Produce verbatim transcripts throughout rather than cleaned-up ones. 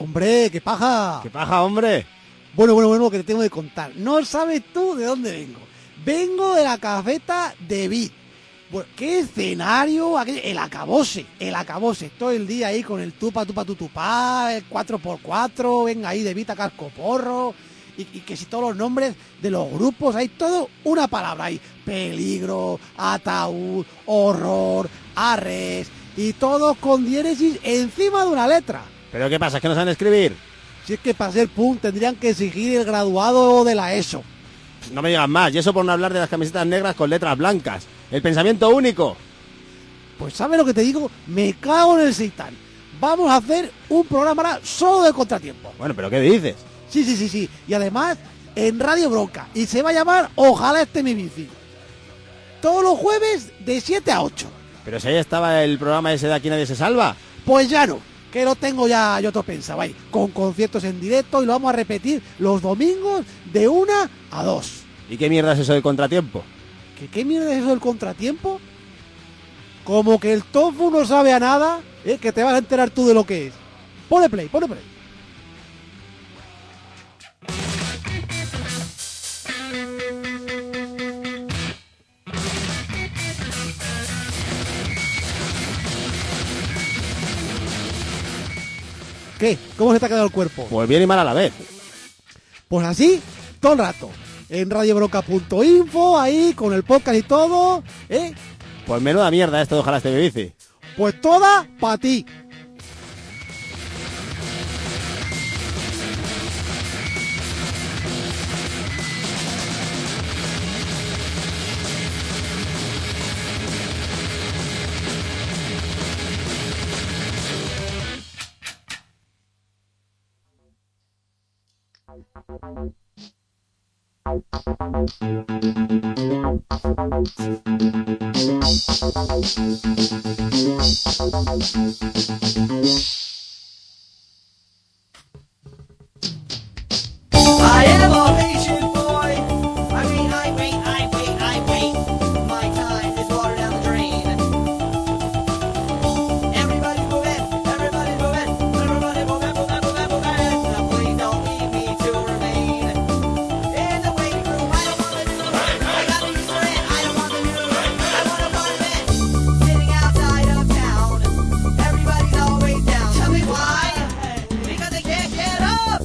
Hombre, qué paja. ¿Qué paja, hombre? Bueno, bueno, bueno, que te tengo que contar. No sabes tú de dónde vengo. Vengo de la cafeta de Vid. Bueno, qué escenario, aquello, el acabose, el acabose. Todo el día ahí con el tupa, tupa, tu, tupá, el cuatro por cuatro, venga ahí de Vid a cascoporro. Y, y que si todos los nombres de los grupos, hay todo una palabra ahí. Peligro, ataúd, horror, arres. Y todos con diéresis encima de una letra. ¿Pero qué pasa? ¿Es que no saben escribir? Si es que para ser punk tendrían que exigir el graduado de la ESO. No me digas más, y eso por no hablar de las camisetas negras con letras blancas. El pensamiento único. Pues ¿sabes lo que te digo? Me cago en el seitán. Vamos a hacer un programa ahora solo de contratiempo. Bueno, ¿pero qué dices? Sí, sí, sí, sí. Y además en Radio Bronca. Y se va a llamar Ojalá esté mi bici. Todos los jueves de siete a ocho. Pero si ahí estaba el programa ese de Aquí Nadie Se Salva. Pues ya no. Que lo tengo ya yo todo pensado ahí, con conciertos en directo y lo vamos a repetir los domingos de una a dos. ¿Y qué mierda es eso del contratiempo? ¿Qué, qué mierda es eso del contratiempo? Como que el tofu no sabe a nada, ¿eh? Que te vas a enterar tú de lo que es. Pone play, pone play. ¿Qué? ¿Cómo se te ha quedado el cuerpo? Pues bien y mal a la vez. Pues así, todo el rato. En radiobroca punto info, ahí, con el podcast y todo, ¿eh? Pues menuda mierda esto de Ojalá esté mi bici. Pues toda para ti. I am a patient boy. I wait, I wait, I wait, I wait. My time is water down the drain. Everybody moving, everybody moving, everybody moving, moving, moving, moving. Now please don't leave me to remain in the waiting room. I don't want the new. I got the used to it. I don't want the new. I want a part of it. Sitting outside of town. Everybody's always down. Tell me why? Because they can't get up.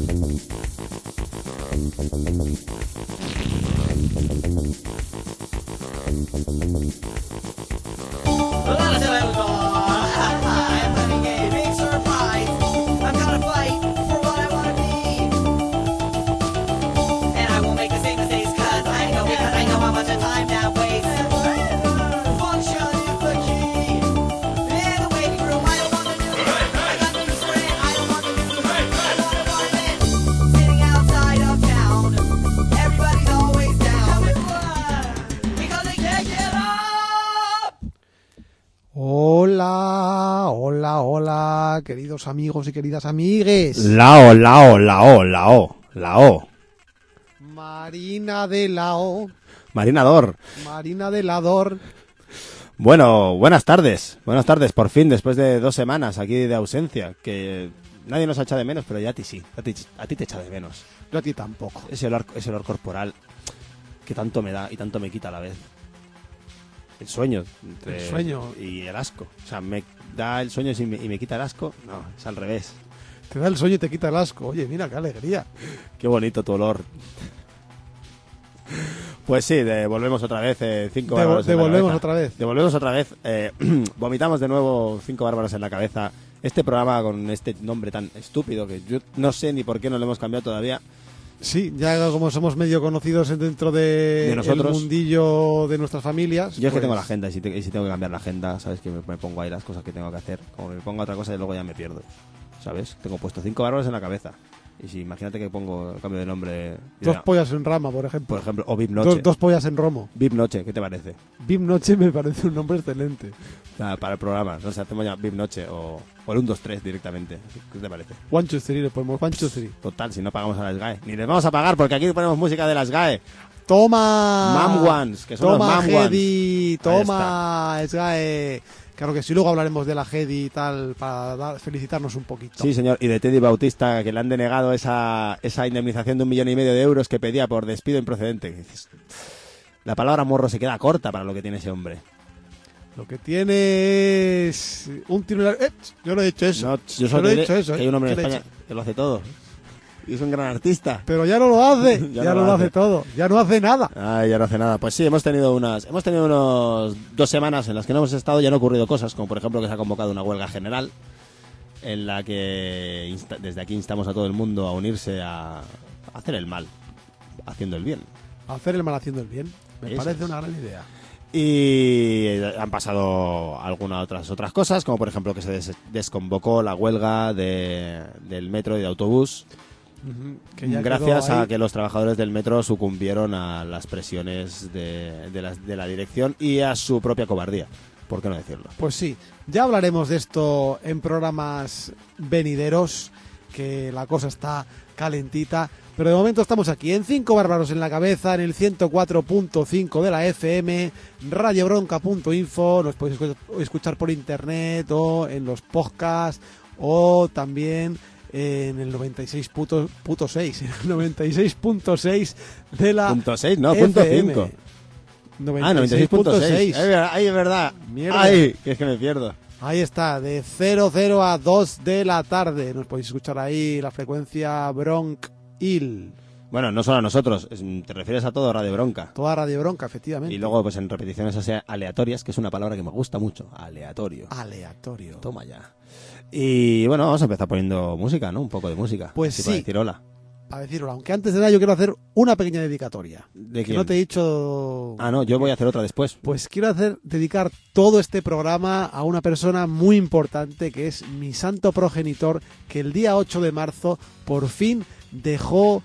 I'm having a big surprise. I'm gonna fight for what I wanna be. And I won't make the same mistakes cause I know, because I know how much time that wastes. Function is the key. In the waiting room, I don't want the new. I got the new friend, I don't want the new. I want a part of it. Sitting outside of town. Everybody's always down. Because they can't get up. Hola, hola, hola, queridos amigos y queridas amigues. Lao, lao, lao, lao, lao. Marina de Lao, Marinador. Marina de Lador. Bueno, buenas tardes. Buenas tardes, por fin, después de dos semanas aquí de ausencia. Que nadie nos ha echado de menos, pero ya a ti sí. A ti, a ti te echa de menos. Yo a ti tampoco. Ese olor, ese olor corporal que tanto me da y tanto me quita a la vez. El sueño. Entre El sueño. Y el asco. O sea, me da el sueño y me, y me quita el asco. No, es al revés. Te da el sueño y te quita el asco. Oye, mira, qué alegría. Qué bonito tu olor. Pues sí, devolvemos otra vez eh, cinco Devo- bárbaros en la devolvemos cabeza. otra vez. Devolvemos otra vez. eh, vomitamos de nuevo cinco bárbaros en la cabeza. Este programa con este nombre tan estúpido que yo no sé ni por qué no lo hemos cambiado todavía. Sí, ya como somos medio conocidos dentro de, De nosotros. el mundillo de nuestras familias. Yo es que pues, tengo la agenda y si, te- y si tengo que cambiar la agenda, ¿sabes? Que me, me pongo ahí las cosas que tengo que hacer. Como me pongo otra cosa y luego ya me pierdo. ¿Sabes? Tengo puesto cinco bárbaros en la cabeza. Y si imagínate que pongo cambio de nombre. Dos ya, pollas en rama, por ejemplo. por ejemplo, o V I P Noche. Dos, dos pollas en romo. V I P Noche, ¿qué te parece? V I P Noche me parece un nombre excelente. O sea, para el programa. No sé, hacemos ya V I P Noche o, o el uno dos tres directamente. ¿Qué te parece? One, two, three, le ponemos One, two, three. Total, si no pagamos a las G A E. Ni les vamos a pagar porque aquí ponemos música de las G A E. Toma. Mam Ones, que son toma, los Mam Ones. Heavy. Ahí Toma, Sgae. Claro que sí, luego hablaremos de la Gedi y tal, para dar- felicitarnos un poquito. Sí, señor. Y de Teddy Bautista, que le han denegado esa, esa indemnización de un millón y medio de euros que pedía por despido improcedente. Y dices, la palabra morro se queda corta para lo que tiene ese hombre. Lo que tiene es un tiro... en la- ¡Eh! Yo no he dicho eso. No, yo no solo he diré dicho eso. que ¿eh? hay un hombre en ¿Qué le he España dicho? que lo hace todo. Y es un gran artista. Pero ya no lo hace, ya, Ya no, no lo lo hace hace. todo, ya no hace nada. Ay, ya no hace nada. Pues sí, hemos tenido unas, hemos tenido unos dos semanas en las que no hemos estado y han ocurrido cosas, como por ejemplo que se ha convocado una huelga general en la que insta- desde aquí instamos a todo el mundo a unirse a, a hacer el mal, haciendo el bien. Hacer el mal haciendo el bien, me Eso parece es. una gran idea. Y han pasado algunas otras otras cosas, como por ejemplo que se des- desconvocó la huelga de- del metro y de autobús, Ujú, que ya gracias quedó ahí. a que los trabajadores del metro sucumbieron a las presiones de, de la, de la dirección y a su propia cobardía, ¿por qué no decirlo? Pues sí, ya hablaremos de esto en programas venideros, que la cosa está calentita. Pero de momento estamos aquí en Cinco Bárbaros en la Cabeza, en el ciento cuatro punto cinco de la F M, radiobronca punto info, nos podéis escu- escuchar por internet o en los podcasts o también en el noventa y seis punto seis, en el noventa y seis punto seis de la Punto seis, no, punto F M. cinco. Ah, noventa y seis punto seis. Ahí es verdad. Mierda. Ay, que es que me pierdo. Ahí está, de cero cero a dos de la tarde. Nos podéis escuchar ahí la frecuencia Bronc Il. Bueno, no solo a nosotros, es- te refieres a todo Radio Bronca. Toda Radio Bronca, efectivamente. Y luego, pues en repeticiones así aleatorias, que es una palabra que me gusta mucho. Aleatorio. Aleatorio. Toma ya. Y bueno, vamos a empezar poniendo música, ¿no? Un poco de música. Pues así para sí. decir hola. A decirlo, aunque antes de nada yo quiero hacer una pequeña dedicatoria. ¿De Que quién? no te he dicho... Ah, no, yo voy a hacer otra después. Pues quiero hacer dedicar todo este programa a una persona muy importante que es mi santo progenitor, que el día ocho de marzo por fin dejó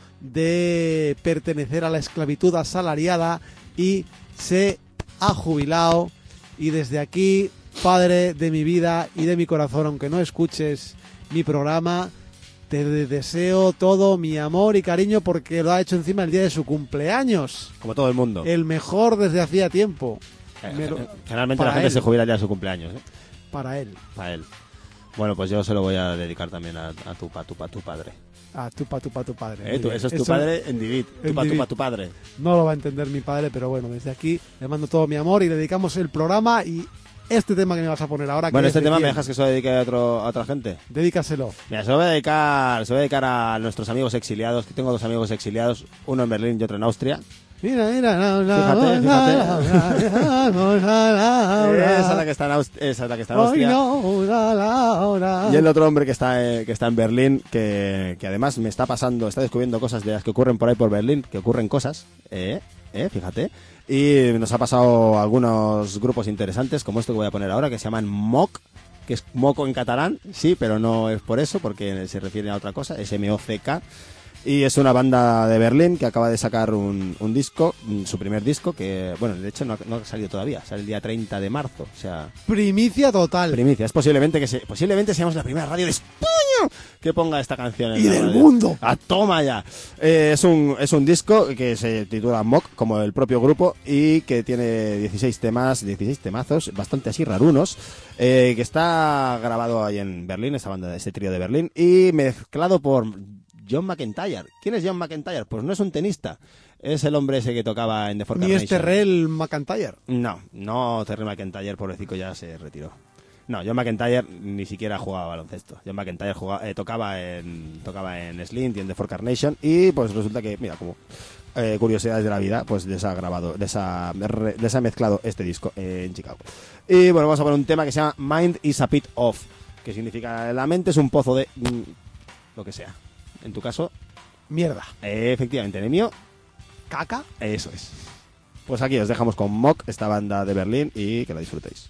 de pertenecer a la esclavitud asalariada y se ha jubilado. Y desde aquí, padre de mi vida y de mi corazón, aunque no escuches mi programa, te de- deseo todo mi amor y cariño porque lo ha hecho encima el día de su cumpleaños. Como todo el mundo. El mejor desde hacía tiempo. Eh, Me lo- Generalmente para la gente él. se jubila el día de su cumpleaños, ¿eh? Para él. Para él. Bueno, pues yo se lo voy a dedicar también a, a tu, pa, tu, pa, tu padre. Ah, tu pa, tu pa, tu padre. Eh, Muy tú- bien. eso es tu padre en Divid. Tu en pa, tu Divid. pa, tu padre. No lo va a entender mi padre, pero bueno, desde aquí le mando todo mi amor y le dedicamos el programa y este tema que me vas a poner ahora. Bueno, que este es de tema me quién. dejas que se lo dedique a, otro, a otra gente. Dedícaselo. Mira, se lo voy a dedicar, se lo voy a dedicar a nuestros amigos exiliados. Que tengo dos amigos exiliados, uno en Berlín y otro en Austria. Mira, mira, la, la, Fíjate, la, fíjate. la, la, la, la, Esa es la que está en, Aust- esa es la que está en Hoy Austria. no, la, la, la. Y el otro hombre que está, eh, que está en Berlín, que, que además me está pasando, está descubriendo cosas de las que ocurren por ahí por Berlín, que ocurren cosas, eh, eh, fíjate. Y nos ha pasado algunos grupos interesantes, como esto que voy a poner ahora, que se llaman M O C, que es moco en catalán, sí, pero no es por eso, porque se refiere a otra cosa, es M O C K. Y es una banda de Berlín que acaba de sacar un, un disco, mm, su primer disco, que, bueno, de hecho no ha, no ha salido todavía, sale el día treinta de marzo, o sea... Primicia total. Primicia, es posiblemente que se, posiblemente seamos la primera radio de España que ponga esta canción en Y la del radio. mundo. ¡Ah, toma ya! Eh, es, un, es un disco que se titula M O C, como el propio grupo, y que tiene dieciséis temas, dieciséis temazos, bastante así rarunos, eh, que está grabado ahí en Berlín, esa banda, ese trío de Berlín, y mezclado por John McEntire. ¿Quién es John McEntire? Pues no es un tenista, es el hombre ese que tocaba en The Four Ni Carnation. este Rel McIntyre. No, no Terry McIntyre, pobrecito, ya se retiró. No, John McIntyre ni siquiera jugaba baloncesto. John McIntyre jugaba, eh, tocaba en tocaba en Slint y en The Four Carnation y pues resulta que, mira, como eh, curiosidades de la vida, pues les ha grabado, les ha, re- les ha mezclado este disco eh, en Chicago. Y bueno, vamos a poner un tema que se llama Mind is a Pit of, que significa la mente es un pozo de mm, lo que sea. En tu caso, Mierda. eh, efectivamente, en el mío, Caca. eso es. Pues aquí os dejamos con M O C, esta banda de Berlín, y que la disfrutéis.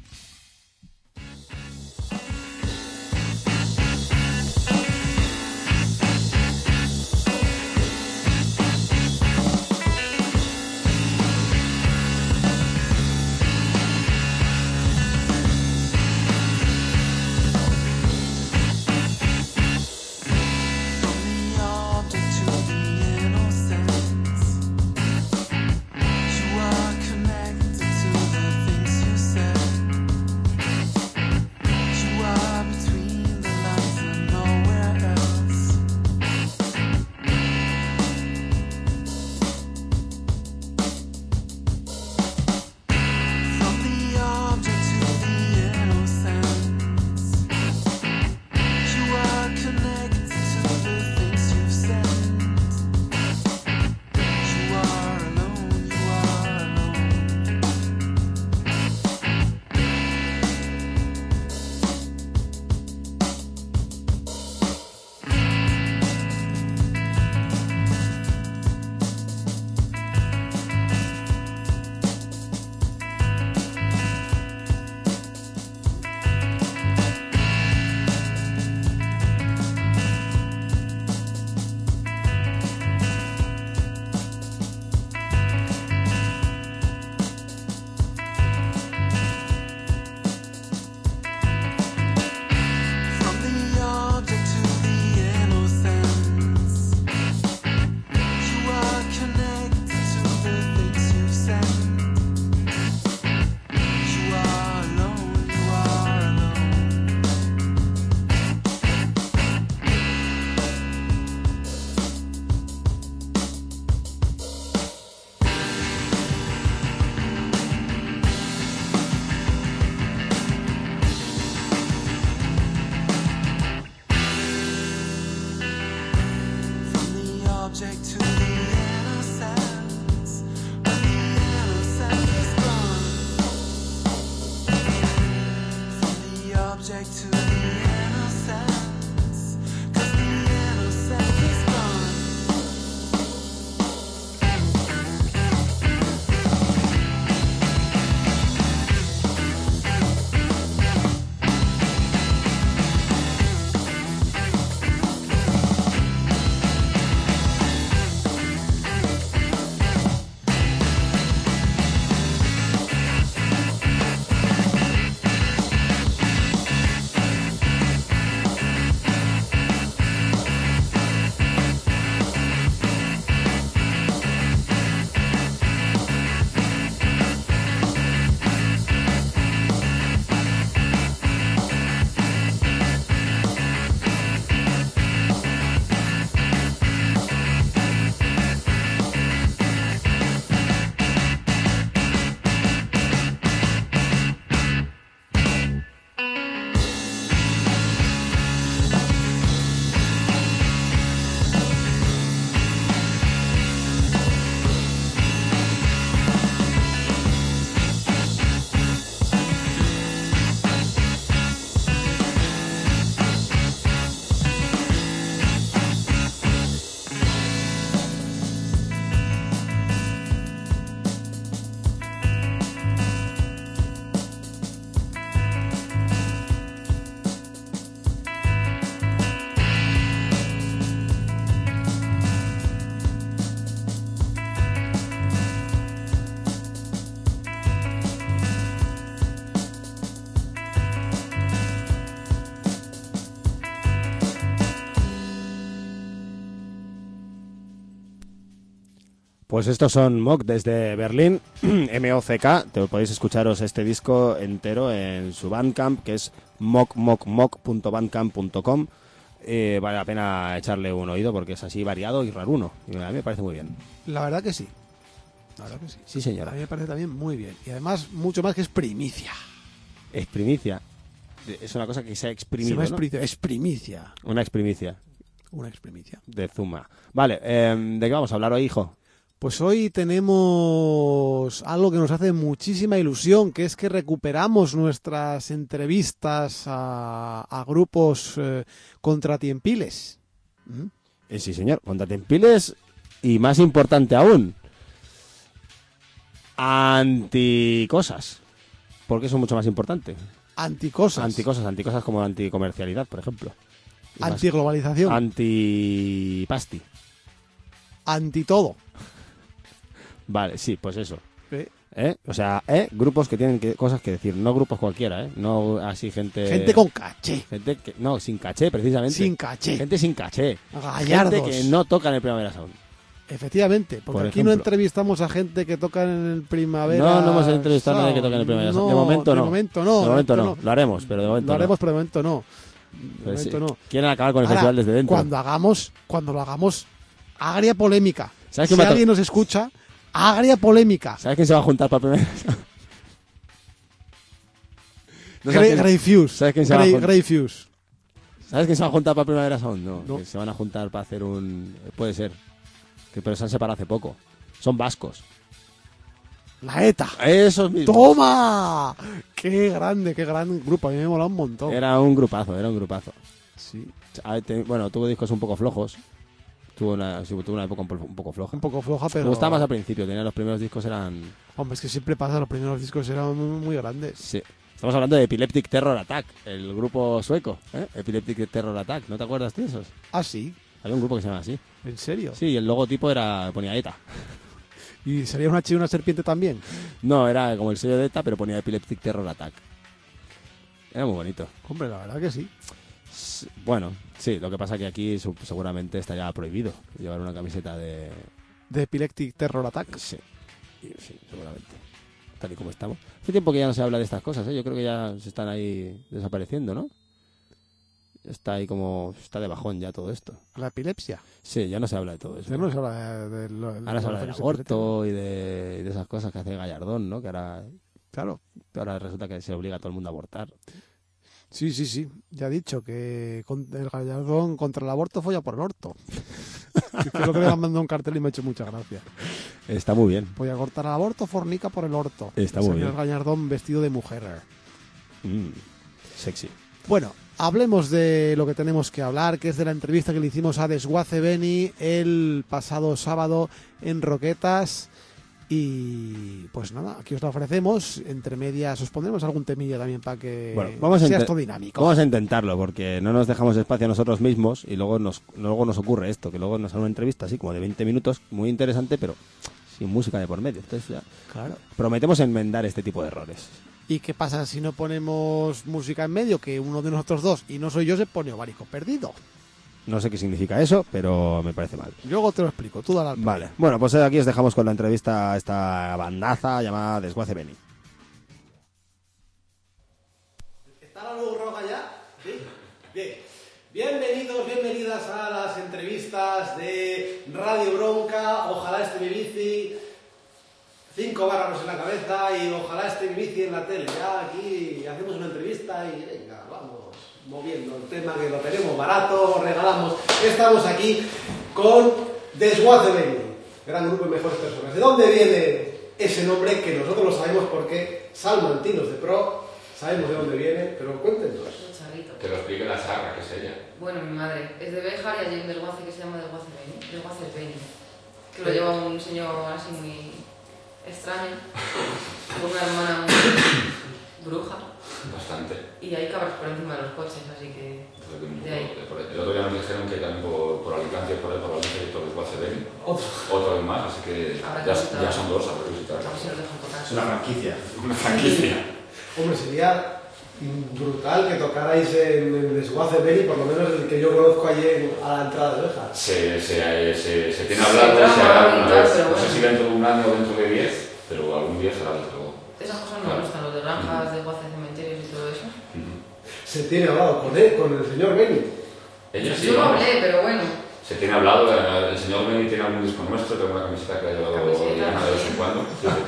From the altar to the innocence, you are connected to the things you said. object to the innocence, when the innocence is gone. From the object to the innocence, 'cause the innocence is gone. Pues estos son Mock desde Berlín, M O C K. Te podéis escucharos este disco entero en su Bandcamp, que es mock mock mock punto bandcamp punto com. Eh, vale la pena echarle un oído porque es así variado y raruno. Y a mí me parece muy bien. La verdad que sí. La verdad que sí. Sí, A señora. mí me parece también muy bien. Y además, mucho más que es primicia. Es primicia. Es una cosa que se ha Se exprimido, llama ¿no? expri- es primicia. Una exprimicia Una exprimicia. de Zuma. Vale, eh, ¿de qué vamos a hablar hoy, hijo? Pues hoy tenemos algo que nos hace muchísima ilusión, que es que recuperamos nuestras entrevistas a, a grupos eh, contratiempiles. ¿Mm? Eh, sí, señor. Contratempiles y más importante aún, anticosas. Porque eso es mucho más importante. Anticosas. Anticosas, anticosas como anticomercialidad, por ejemplo. Y más- Antiglobalización. Antipasti. Anti todo. Vale, sí, pues eso. ¿Eh? ¿Eh? O sea, ¿eh? grupos que tienen que- cosas que decir, no grupos cualquiera, ¿eh? No así gente... Gente con caché. Gente que... No, sin caché, precisamente. Sin caché. Gente sin caché. Gallardos. Gente que no toca en el Primavera Sound. Efectivamente, porque Por aquí no ejemplo. entrevistamos a gente que toca en el primavera. No, no hemos entrevistado a nadie que toque en el Primavera Sound. De momento no. De momento no. De momento no. Lo haremos, pero de momento Lo haremos, no. pero de momento no. De Pues sí. momento no. Quieren acabar con el Ahora, festival desde dentro. Cuando hagamos, cuando lo hagamos, agria polémica. ¿Sabes Si quién va a to- alguien nos escucha, agria polémica. ¿Sabes quién se va a juntar para el Primavera Sound? ¿No sabes Grey, quién- Grey Fuse. ¿Sabes quién se va a Grey, jun- Grey Fuse. ¿Sabes quién se va a juntar para el Primavera Sound? No, No. que se van a juntar para hacer un... Puede ser. Que, pero se han separado hace poco. Son vascos. La ETA. Esos mismos. ¡Toma! ¡Qué grande, qué gran grupo! A mí me mola un montón. Era un grupazo, era un grupazo. Sí. A ver, te- bueno, tuvo discos un poco flojos. Tuvo una, sí, tuvo una época un, po- un poco floja. Un poco floja, pero... Me gustaba más al principio, tenía los primeros discos eran... Hombre, es que siempre pasa, los primeros discos eran muy, muy grandes. Sí. Estamos hablando de Epileptic Terror Attack, el grupo sueco, ¿eh? Epileptic Terror Attack, ¿no te acuerdas de esos? Ah, sí. Había un grupo que se llama así. ¿En serio? Sí, y el logotipo era ponía ETA. ¿Y sería una chica y una serpiente también? No, era como el sello de ETA, pero ponía Epileptic Terror Attack. Era muy bonito. Hombre, la verdad que sí. S- Bueno, sí, lo que pasa que aquí su- seguramente estaría prohibido llevar una camiseta de... De Epileptic Terror Attack. Sí, y- sí, seguramente. Tal y como estamos. Hace tiempo que ya no se habla de estas cosas, ¿eh? Yo creo que ya se están ahí desapareciendo, ¿no? Está ahí como... Está de bajón ya todo esto. La epilepsia. Sí, ya no se habla de todo eso. Ya no se habla de, de lo- Ahora se habla de del los aborto y de, de esas cosas que hace Gallardón, ¿no? Que ahora, Claro. ahora resulta que se obliga a todo el mundo a abortar. Sí, sí, sí. Ya he dicho que con- el gallardón contra el aborto folla por el orto. Es que el otro día me mandó un cartel y me ha hecho mucha gracia. Está muy bien. Voy a cortar al aborto, fornica por el orto. Está Ese muy que bien. es Gallardón vestido de mujer. Mm, sexy. Bueno, hablemos de lo que tenemos que hablar, que es de la entrevista que le hicimos a Desguace Beni el pasado sábado en Roquetas. Y pues nada, aquí os la ofrecemos. Entre medias os pondremos algún temilla también para que Bueno, vamos a sea inte- esto dinámico. Vamos a intentarlo, porque no nos dejamos espacio a nosotros mismos y luego nos, luego nos ocurre esto, que luego nos sale una entrevista así como de veinte minutos, muy interesante, pero sin música de por medio. Entonces ya Claro. prometemos enmendar este tipo de errores. ¿Y qué pasa si no ponemos música en medio? Que uno de nosotros dos, y no soy yo, se pone ovarico perdido. No sé qué significa eso, pero me parece mal. Luego te lo explico, tú dale al play. Vale, bueno, pues aquí os dejamos con la entrevista a esta bandaza llamada Desguace Beni. ¿Está la luz roja ya? Sí. Bien. Bienvenidos, bienvenidas a las entrevistas de Radio Bronca. Ojalá esté mi bici. Cinco bárbaros en la cabeza y ojalá esté mi bici en la tele. Ya aquí hacemos una entrevista y venga, vamos moviendo el tema que lo tenemos barato, regalamos. Estamos aquí con Desguace Beni, gran grupo y mejores personas. ¿De dónde viene ese nombre? Que nosotros lo sabemos porque Salmantinos de Pro, sabemos de dónde viene, pero cuéntenos. Charrito. Que lo explique la Sarra, que es ella. Bueno, mi madre es de Béjar y allí hay un desguace que se llama Desguace Beni. Desguace Beni. Que lo lleva un señor así muy extraño, con una hermana muy bruja. Bastante. Y hay cabras por encima de los coches, así que. De ahí. El otro día nos dijeron que también por, por Alicante, por ahí, por Valencia, hay otro Desguace Beni. Otro. Otra vez más, así que Habrá que ya, visitar. ya son dos, habrá que visitar. A ver si nos dejan tocar. franquicia. Una franquicia. Hombre, sería brutal que tocarais en el Desguace Beni, por lo menos el que yo conozco allí en- a la entrada de Béjar. Se, se, se, se tiene Se hablado, se trama hará y alguna tal, vez. pero No sé bueno. si dentro de un año o dentro de diez, pero algún día será desde luego. Esas cosas no me gustan, los de granjas, desguaces, cementerios y todo eso. Ujú. Se tiene hablado con él, con el señor Beni. Ella sí, Yo no vamos. hablé, pero bueno. Se tiene hablado, eh, el señor Beni tiene algún disco nuestro, tengo una camiseta que ha llevado Camiseta, Diana de vez en sí. cuando.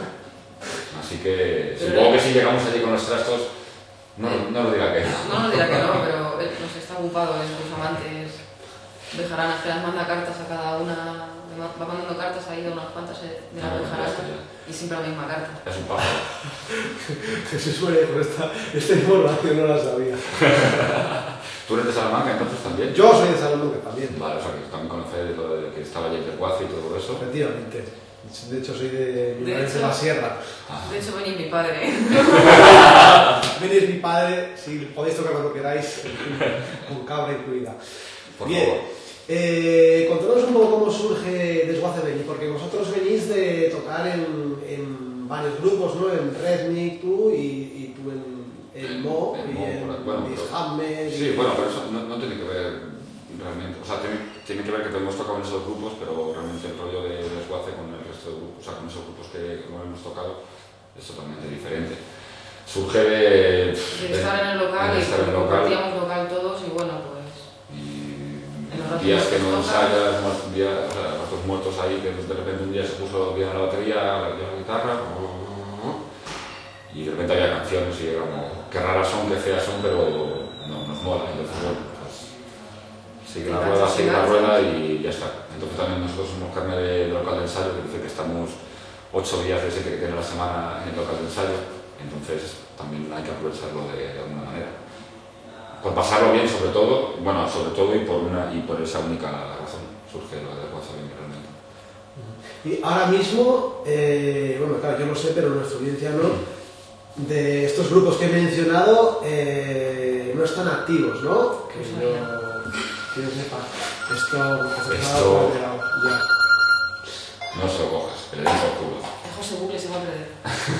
Así que Pero- supongo que si llegamos allí con los trastos, no, no nos diga que no. No nos dirá que no, pero él nos está ocupado en sus amantes bejaranas, que las manda cartas a cada una, le va va mandando cartas ahí a unas cuantas de las Ah, bejaranas ya, ya. y siempre la misma carta. Es un pájaro. Jesús María, con esta, esta información no la sabía. ¿Tú eres de Salamanca entonces también? Yo soy de Salamanca también. Vale, o sea que también conoces lo de que estaba allí el desguace y todo eso. Efectivamente. De hecho, soy de, mi De madre es de hecho- la Sierra. De hecho, vení mi padre. Beni es mi padre, si podéis tocar cuando queráis, con cabra incluida. Por Bien. favor. Eh, contanos un poco cómo surge Desguace Beni, porque vosotros venís de tocar en, en varios grupos, ¿no? En Rednick, tú y, y tú en, en Mo En y Mo, en bueno, pero- Dishammer. Sí, bueno, pero eso no, no tiene que ver realmente. O sea, tiene, tiene que ver que hemos tocado en esos grupos, pero realmente el rollo de desguace con el resto de grupos, o sea, con esos grupos que no hemos tocado, es totalmente diferente. Surge de, De estar en el local de y estar en el local. compartíamos local todos y bueno, pues. Y En los días ratos que no que ensayas, muertos, días, o sea, ratos muertos ahí, que de repente un día se puso bien la batería, la, la guitarra, y de repente había canciones y era como, qué raras son, qué feas son, pero no, nos mola. Entonces, bueno, pues, sigue la rueda, sigue la rueda y ya está. Entonces también nosotros somos carne de, de local de ensayo, que dice que estamos ocho días de siete que tiene la semana en el local de ensayo, entonces también hay que aprovecharlo de, de alguna manera. Por pasarlo bien, sobre todo, bueno, sobre todo y por una y por esa única razón surge lo de pasar bien realmente. Y ahora mismo, eh, bueno, claro, yo lo sé, pero nuestra audiencia no. De estos grupos que he mencionado, eh, no están activos, ¿no? Que Pues yo, mira. que yo sepa. Esto, pues, está Esto- alterado, ya. No se lo cojas, que le den por culo. El José Bucle se va a perder.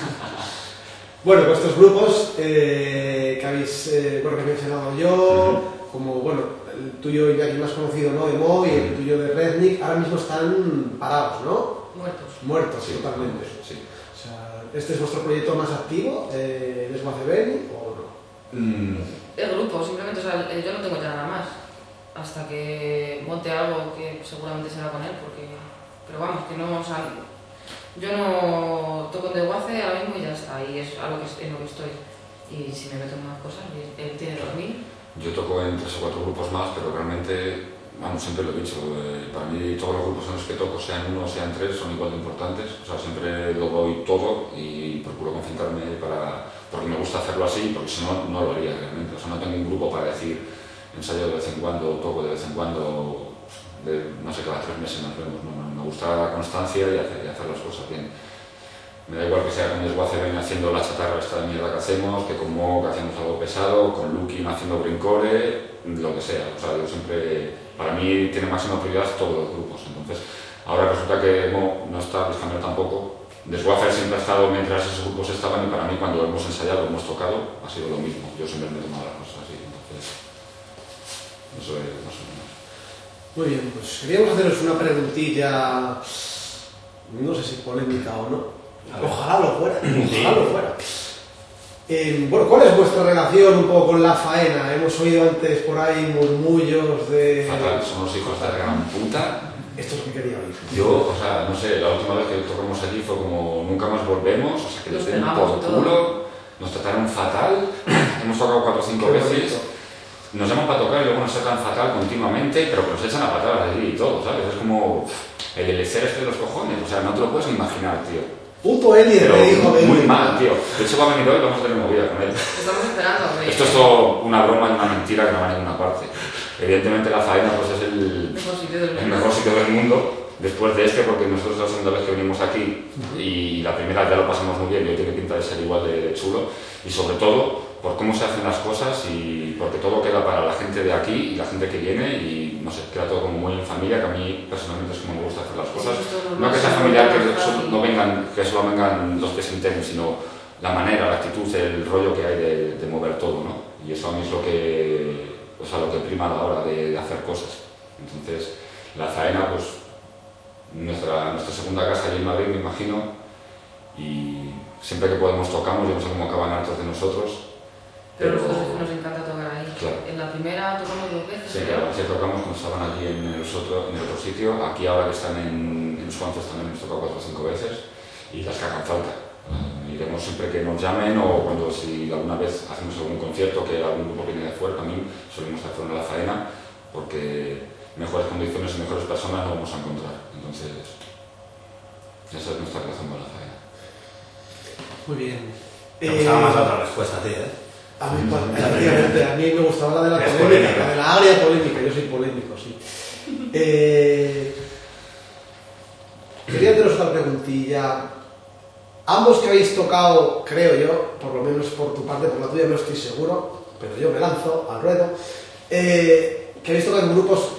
Bueno, pues estos grupos eh, que habéis eh, bueno, que he mencionado yo, como bueno, el tuyo y aquí más conocido, ¿no? De Mo y el tuyo de Rednick, ahora mismo están parados, ¿no? Muertos. Muertos Sí, totalmente. sí. O sea, ¿este es vuestro proyecto más activo, eh, Desguace Beni, o no? Mm, El grupo, simplemente, o sea, el- yo no tengo ya nada más. Hasta que monte algo que seguramente será con él, porque. Pero vamos, que no. O sea, yo no toco en desguace ahora mismo y ya está, y es a lo que, en lo que estoy. Y si me meto en más cosas, y él tiene dos mil. yo toco en tres o cuatro grupos más, pero realmente vamos, siempre lo he dicho, eh, para mí todos los grupos en los que toco, sean uno o sean tres, son igual de importantes. O sea, siempre lo doy todo y procuro concentrarme para, porque me gusta hacerlo así, porque si no, no lo haría realmente. O sea, no tengo un grupo para decir, ensayo de vez en cuando, toco de vez en cuando, de, no sé, cada tres meses nos vemos. No, no, me gusta la constancia y hacer, y hacer las cosas bien. Me da igual que sea con Desguace ven haciendo la chatarra esta de mierda que hacemos, que con Mo que hacemos algo pesado, con Lukin haciendo brincore, lo que sea. O sea, yo siempre, para mí tiene máxima prioridad todos los grupos. Entonces, ahora resulta que Mo no está, Luis Camero tampoco. Desguace siempre ha estado mientras esos grupos estaban y para mí cuando hemos ensayado, hemos tocado, ha sido lo mismo. Yo siempre me he tomado las cosas así. Entonces, eso es más o menos. Muy bien, pues queríamos haceros una preguntilla, no sé si polémica o no. Ojalá lo fuera, ojalá lo fuera. Eh, bueno, ¿cuál es vuestra relación un poco con la faena? Hemos oído antes por ahí murmullos de... Fatal, somos hijos de la gran puta. Esto es lo que quería oír. Yo, o sea, no sé, la última vez que tocamos allí fue como nunca más volvemos, o sea, que Nos les den pegamos por y todo. culo, nos trataron fatal, hemos tocado cuatro o cinco Qué veces, bonito. nos llaman para tocar y luego nos tratan fatal continuamente, pero que nos echan a patadas allí y todo, ¿sabes? Es como pff, el elecer este de los cojones, o sea, no te lo puedes ni imaginar, tío. Puto Eli Pero me dijo de muy él. mal, tío. De hecho, va a venir hoy y vamos a tener movida con él. Estamos esperando, hombre. Esto es todo una broma y una mentira que no va a ninguna parte. Evidentemente la faena pues es el, Mejor sitio del el mundo. mejor sitio del mundo después de este, porque nosotros es la segunda vez que venimos aquí y la primera ya lo pasamos muy bien y hoy tiene pinta de ser igual de chulo, y sobre todo por cómo se hacen las cosas y porque todo queda para la gente de aquí y la gente que viene y no sé, queda todo como muy en familia, que a mí personalmente es como me gusta hacer las cosas. No que sea familiar, que solo, no vengan, que solo vengan los que se enteren, sino la manera, la actitud, el rollo que hay de, de mover todo, ¿no? Y eso a mí es lo que, o sea, lo que prima a la hora de, de hacer cosas. Entonces, la faena, pues, nuestra, nuestra segunda casa allí en Madrid, me imagino, y siempre que podemos tocamos, yo no sé cómo acaban hartos de nosotros. Pero nosotros es que nos encanta tocar ahí. Claro. En la primera tocamos dos veces. Sí, creo. claro, sí tocamos cuando estaban allí en el, otro, en el otro sitio, aquí ahora que están en, en los cuantos también hemos tocado cuatro o cinco veces, y las que hagan falta. Uh, iremos siempre que nos llamen o cuando si alguna vez hacemos algún concierto que algún grupo viene de fuera también solemos hacer una la faena porque mejores condiciones y mejores personas no vamos a encontrar. Entonces, esa es nuestra relación con la faena. Muy bien. Me gustaba más la otra respuesta a ti, ¿eh? A mí, efectivamente, a mí me gustaba la de la Es polémica, polémica. la de la área polémica, yo soy polémico, sí. Eh, quería haceros otra preguntilla. Ambos que habéis tocado, creo yo, por lo menos por tu parte, por la tuya no estoy seguro, pero yo me lanzo al ruedo, eh, que habéis tocado en grupos,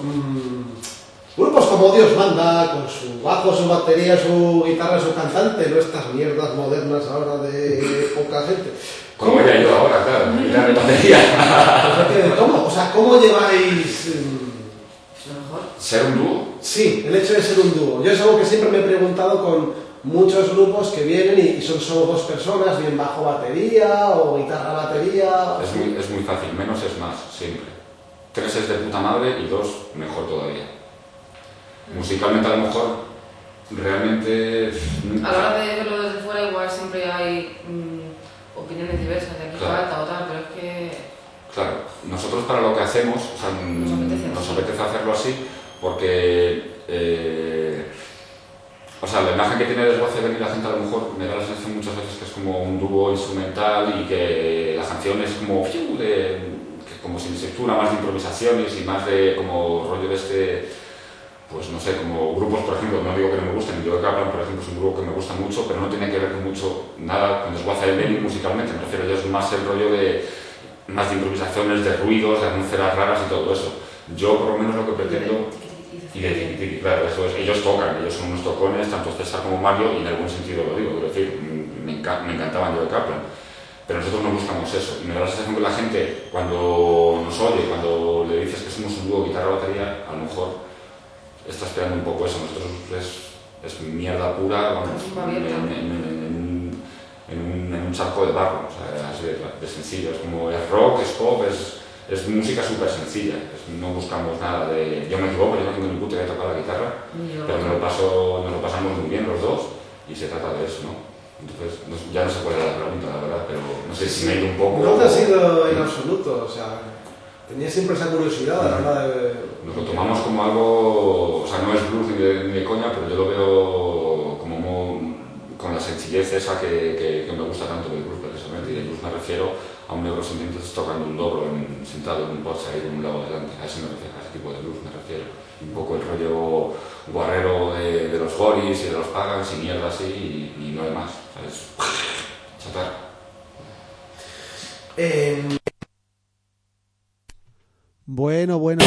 mmm, grupos como Dios manda, con su bajo, su batería, su guitarra, su cantante, no estas mierdas modernas ahora de poca gente. Como ya yo ahora, claro, guitarra de batería. ¿Cómo? O sea, ¿cómo lleváis...? mm, Es lo mejor. Ser un dúo. Sí, el hecho de ser un dúo. Yo es algo que siempre me he preguntado con muchos grupos que vienen y son solo dos personas, bien bajo batería o guitarra batería. Es muy, es muy fácil, menos es más, siempre. Tres es de puta madre y dos mejor todavía. Musicalmente a lo mejor realmente... A la hora de verlo desde fuera igual siempre hay mm, opiniones diversas de aquí Claro. falta o tal, pero es que Claro, nosotros para lo que hacemos, o sea, Nos apetece nos así. apetece hacerlo así porque... eh, o sea, la imagen que tiene Desguace venir la gente a lo mejor me da la sensación muchas veces que es como un dúo instrumental y que la canción es como fiu, de, que como sin estructura, más de improvisaciones y más de como rollo de este, pues no sé, como grupos, por ejemplo, no digo que no me gusten, yo de Kaplan, por ejemplo, es un grupo que me gusta mucho, pero no tiene que ver con mucho, nada con Desguace de Benny musicalmente, me refiero yo, es más el rollo de, más de improvisaciones, de ruidos, de atmósferas raras y todo eso. Yo por lo menos lo que pretendo... Y de tiki tiki, claro, eso es. Ellos tocan, ellos son unos tocones, tanto César como Mario, y en algún sentido lo digo, quiero decir, me, enca me encantaban yo de Kaplan. Pero nosotros no buscamos eso. Y me da la sensación que la gente, cuando nos oye, cuando le dices que somos un dúo guitarra-batería, a lo mejor está esperando un poco eso. Nosotros es, es mierda pura, vamos, en, en, en, en, en, un, en un charco de barro, o sea, así de, de sencillo. Es como, es rock, es pop, es... Es música súper sencilla, es, no buscamos nada de... Yo me equivoco, yo no tengo ni puta idea de tocar la guitarra, Yo- pero me lo paso, nos lo pasamos muy bien los dos y se trata de eso, ¿no? Entonces, no, ya no se puede dar la pregunta, la verdad, pero no sé si me he ido un poco... No te ha sido en absoluto, o sea... tenía siempre esa curiosidad a la hora de... Nos lo tomamos como algo, o sea, no es blues ni de, ni de coña, pero yo lo veo como mo- con la sencillez esa que, que, que me gusta tanto del blues precisamente. Y del blues me refiero a un negro sin dientes tocando un dobro en- sentado en un Porsche ahí con un lago delante. A ese me refiero, a ese tipo de blues me refiero. Un poco el rollo guarrero de, de los goris y de los pagans y mierda así, y, y no hay más, ¿sabes? Chatar. Eh, Bueno, bueno.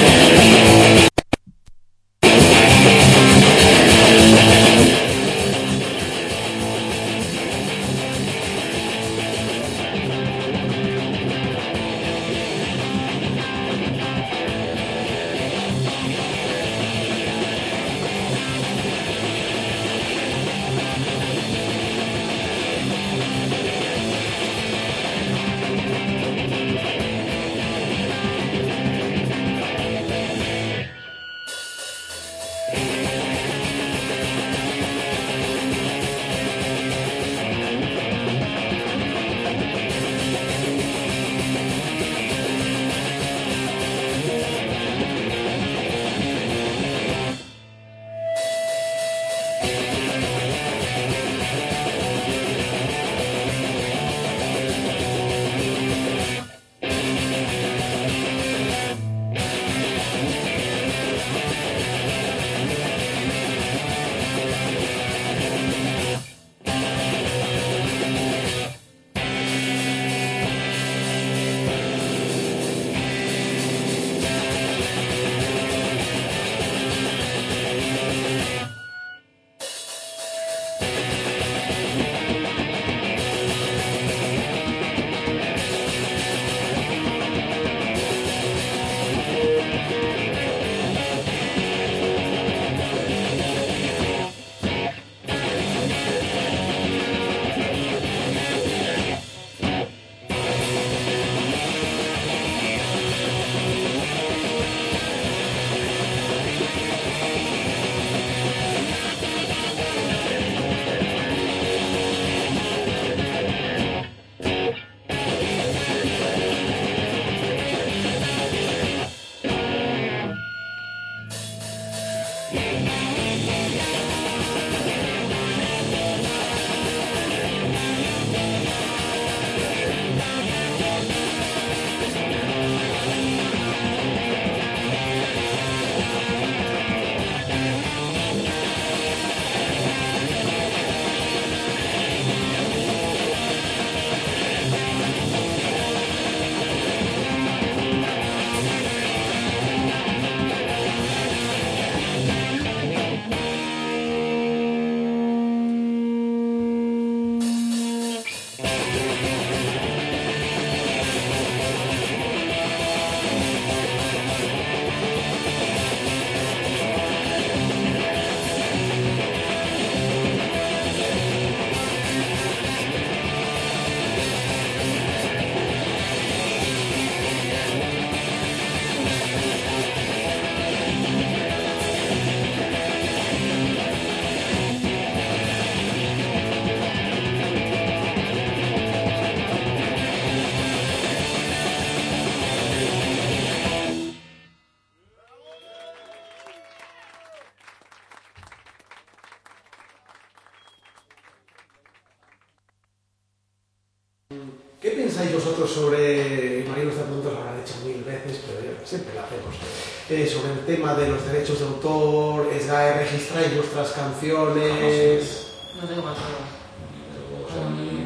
¿Qué pensáis vosotros sobre, imagino esta pregunta la habrán hecho mil veces, pero yo- siempre la hacemos, eh, sobre el tema de los derechos de autor, es de registráis vuestras canciones? No tengo más nada. O sea, ni,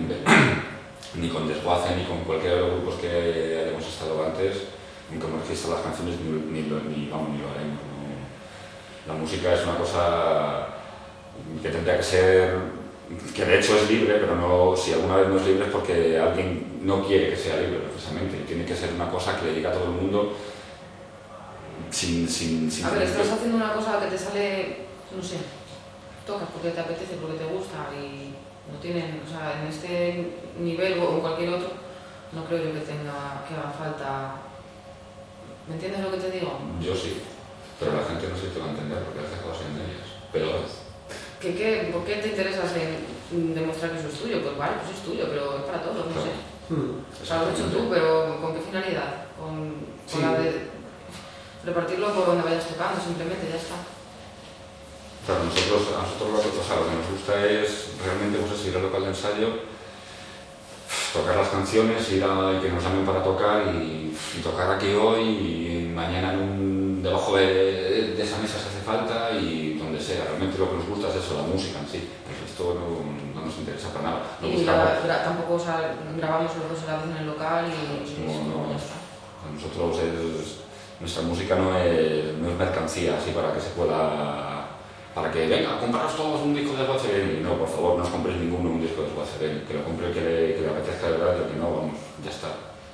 ni con Desguace ni con cualquiera de los grupos que hayamos estado antes, nunca hemos registrado las canciones ni, ni, lo- ni, vamos, ni lo haremos. ¿no? La música es una cosa que tendría que ser, que de hecho es libre, pero no, si alguna vez no es libre es porque alguien no quiere que sea libre precisamente. Tiene que ser una cosa que le llegue a todo el mundo sin... sin, sin A ver, tener estás que- haciendo una cosa que te sale, no sé, tocas porque te apetece, porque te gusta y no tienen, o sea, en este nivel o en cualquier otro, no creo yo que tenga, que haga falta. ¿Me entiendes lo que te digo? Yo sí, pero la gente no se te va a entender porque has dejado sin ellas. Pero ¿Qué, qué, ¿Por qué te interesas en demostrar que eso es tuyo? Pues vale, pues es tuyo, pero es para todos, no sé. Hmm. O sea, lo has hecho tú, pero ¿con qué finalidad? con, con Sí. la de repartirlo por donde vayas tocando, simplemente, ya está. Claro, nosotros, a nosotros lo que, o sea, lo que nos gusta es realmente pues, es ir al local de ensayo, tocar las canciones, ir a que nos llamen para tocar y, y tocar aquí hoy y mañana en un, debajo de, de esa mesa si hace falta y donde sea. Realmente lo que nos gusta es eso, la música en sí. El resto no, no nos interesa para nada. Nos Y gusta, gra- gra- tampoco, o sea, grabamos los dos a la vez en el local y, y no, no, ya está. para nosotros es, nuestra música no es, no es mercancía así para que se pueda, para que venga, compraros todos un disco de Guacebeni. No, por favor, no os compréis ninguno un disco de Guacebeni, que lo compre el que le, que le apetezca de verdad y el que no, vamos, ya está.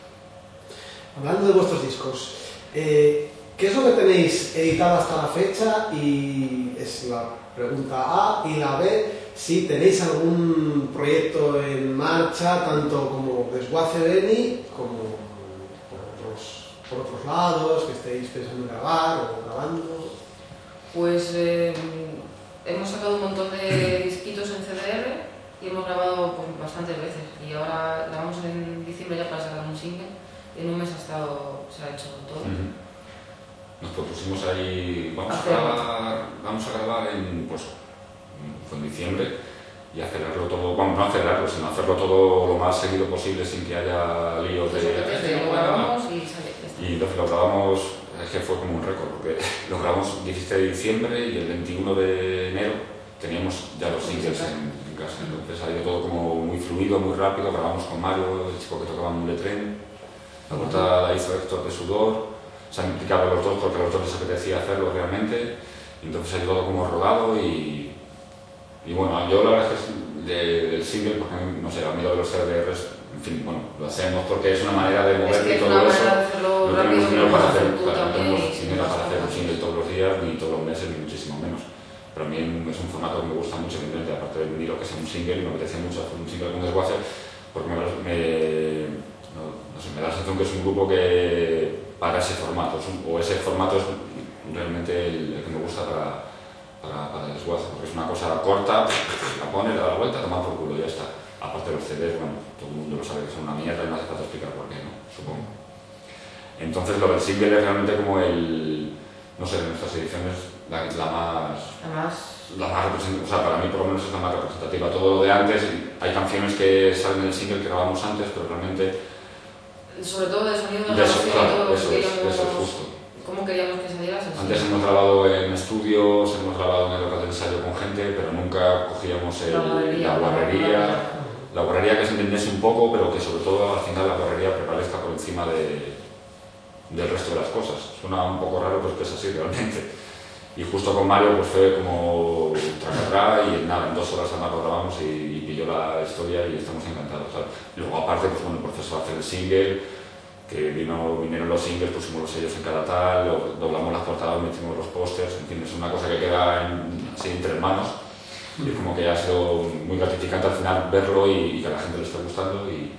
Hablando de vuestros discos, eh, ¿qué es lo que tenéis editado hasta la fecha? Y es la pregunta A. Y la B, si tenéis algún proyecto en marcha, tanto como Desguace Beni, como por otros, por otros lados, que estéis pensando en grabar o grabando. Pues eh, hemos sacado un montón de disquitos en C D R y hemos grabado pues, bastantes veces. Y ahora grabamos en diciembre ya para sacar un single y en un mes ha estado, se ha hecho todo. Uh-huh. Nos propusimos ahí, vamos a Hacerlo. grabar, vamos a grabar en, pues, fue en diciembre y acelerarlo todo, bueno, no acelerarlo, sino hacerlo todo lo más seguido posible sin que haya líos de... Eso que te- "Eh, lo no puedo grabar". grabamos y sale. ya está. Y entonces lo grabamos, es que fue como un récord, porque lo grabamos diecisiete de diciembre y el veintiuno de enero teníamos ya los singles en, en casa. Entonces ha ido todo como muy fluido, muy rápido. Grabamos con Mario, el chico que tocaba en un tren. La vuelta la hizo Héctor de Sudor. Se han implicado los dos porque a los dos les apetecía hacerlo realmente. Y entonces ha ido todo como rodado y, y bueno, yo la verdad es que es de- del single, porque no sé, a mí lo de los C D Rs, en fin, bueno, lo hacemos porque es una manera de Es mover que y es todo una eso. manera de hacerlo No rápido, tenemos dinero pero para lo hacer, haces tú claro, no también. tenemos y si dinero no para pasa hacer un nada. single todos los días ni todos los meses ni muchísimo menos. Pero a mí es un formato que me gusta mucho, evidentemente, aparte del vinilo que sea un single, y me apetece mucho hacer un single con Desguace porque me, me, no, no sé, me da la sensación que es un grupo que para ese formato, es un- o ese formato es realmente el, el que me gusta para, para, para Desguace, porque es una cosa corta, la pone, le da la vuelta, toma por culo y ya está. Aparte de los C Ds, bueno, todo el mundo lo sabe que son una mierda y no hace falta explicar por qué, ¿no? Supongo. Entonces lo del single es realmente como el, no sé, de nuestras ediciones, la, la más... Además, La más representativa, o sea, para mí por lo menos es la más representativa. Todo lo de antes, hay canciones que salen del single que grabamos antes, pero realmente sobre todo de sonido de de eso, grabación y claro, todo, eso es, queríamos- eso es justo. ¿Cómo queríamos que saliera? Así. Antes hemos grabado en estudios, hemos grabado en el local de ensayo con gente, pero nunca cogíamos el- La guarrería, la la guarrería, guarrería. la guarrería que se entendiese un poco, pero que sobre todo al final la guarrería prevalezca por encima de, del resto de las cosas. Suena un poco raro, pero es que es así realmente. Y justo con Mario pues fue como tracatrá y nada, en dos horas además lo grabamos y, y pilló la historia y estamos encantados, ¿sabes? Luego aparte, pues bueno, el proceso de hacer el single, que vino, vinieron los singles, pusimos los sellos en cada tal, lo- doblamos las portadas, metimos los pósters, en fin, es una cosa que queda en- así entre hermanos y es como que ha sido muy gratificante al final verlo y, y que a la gente le esté gustando y...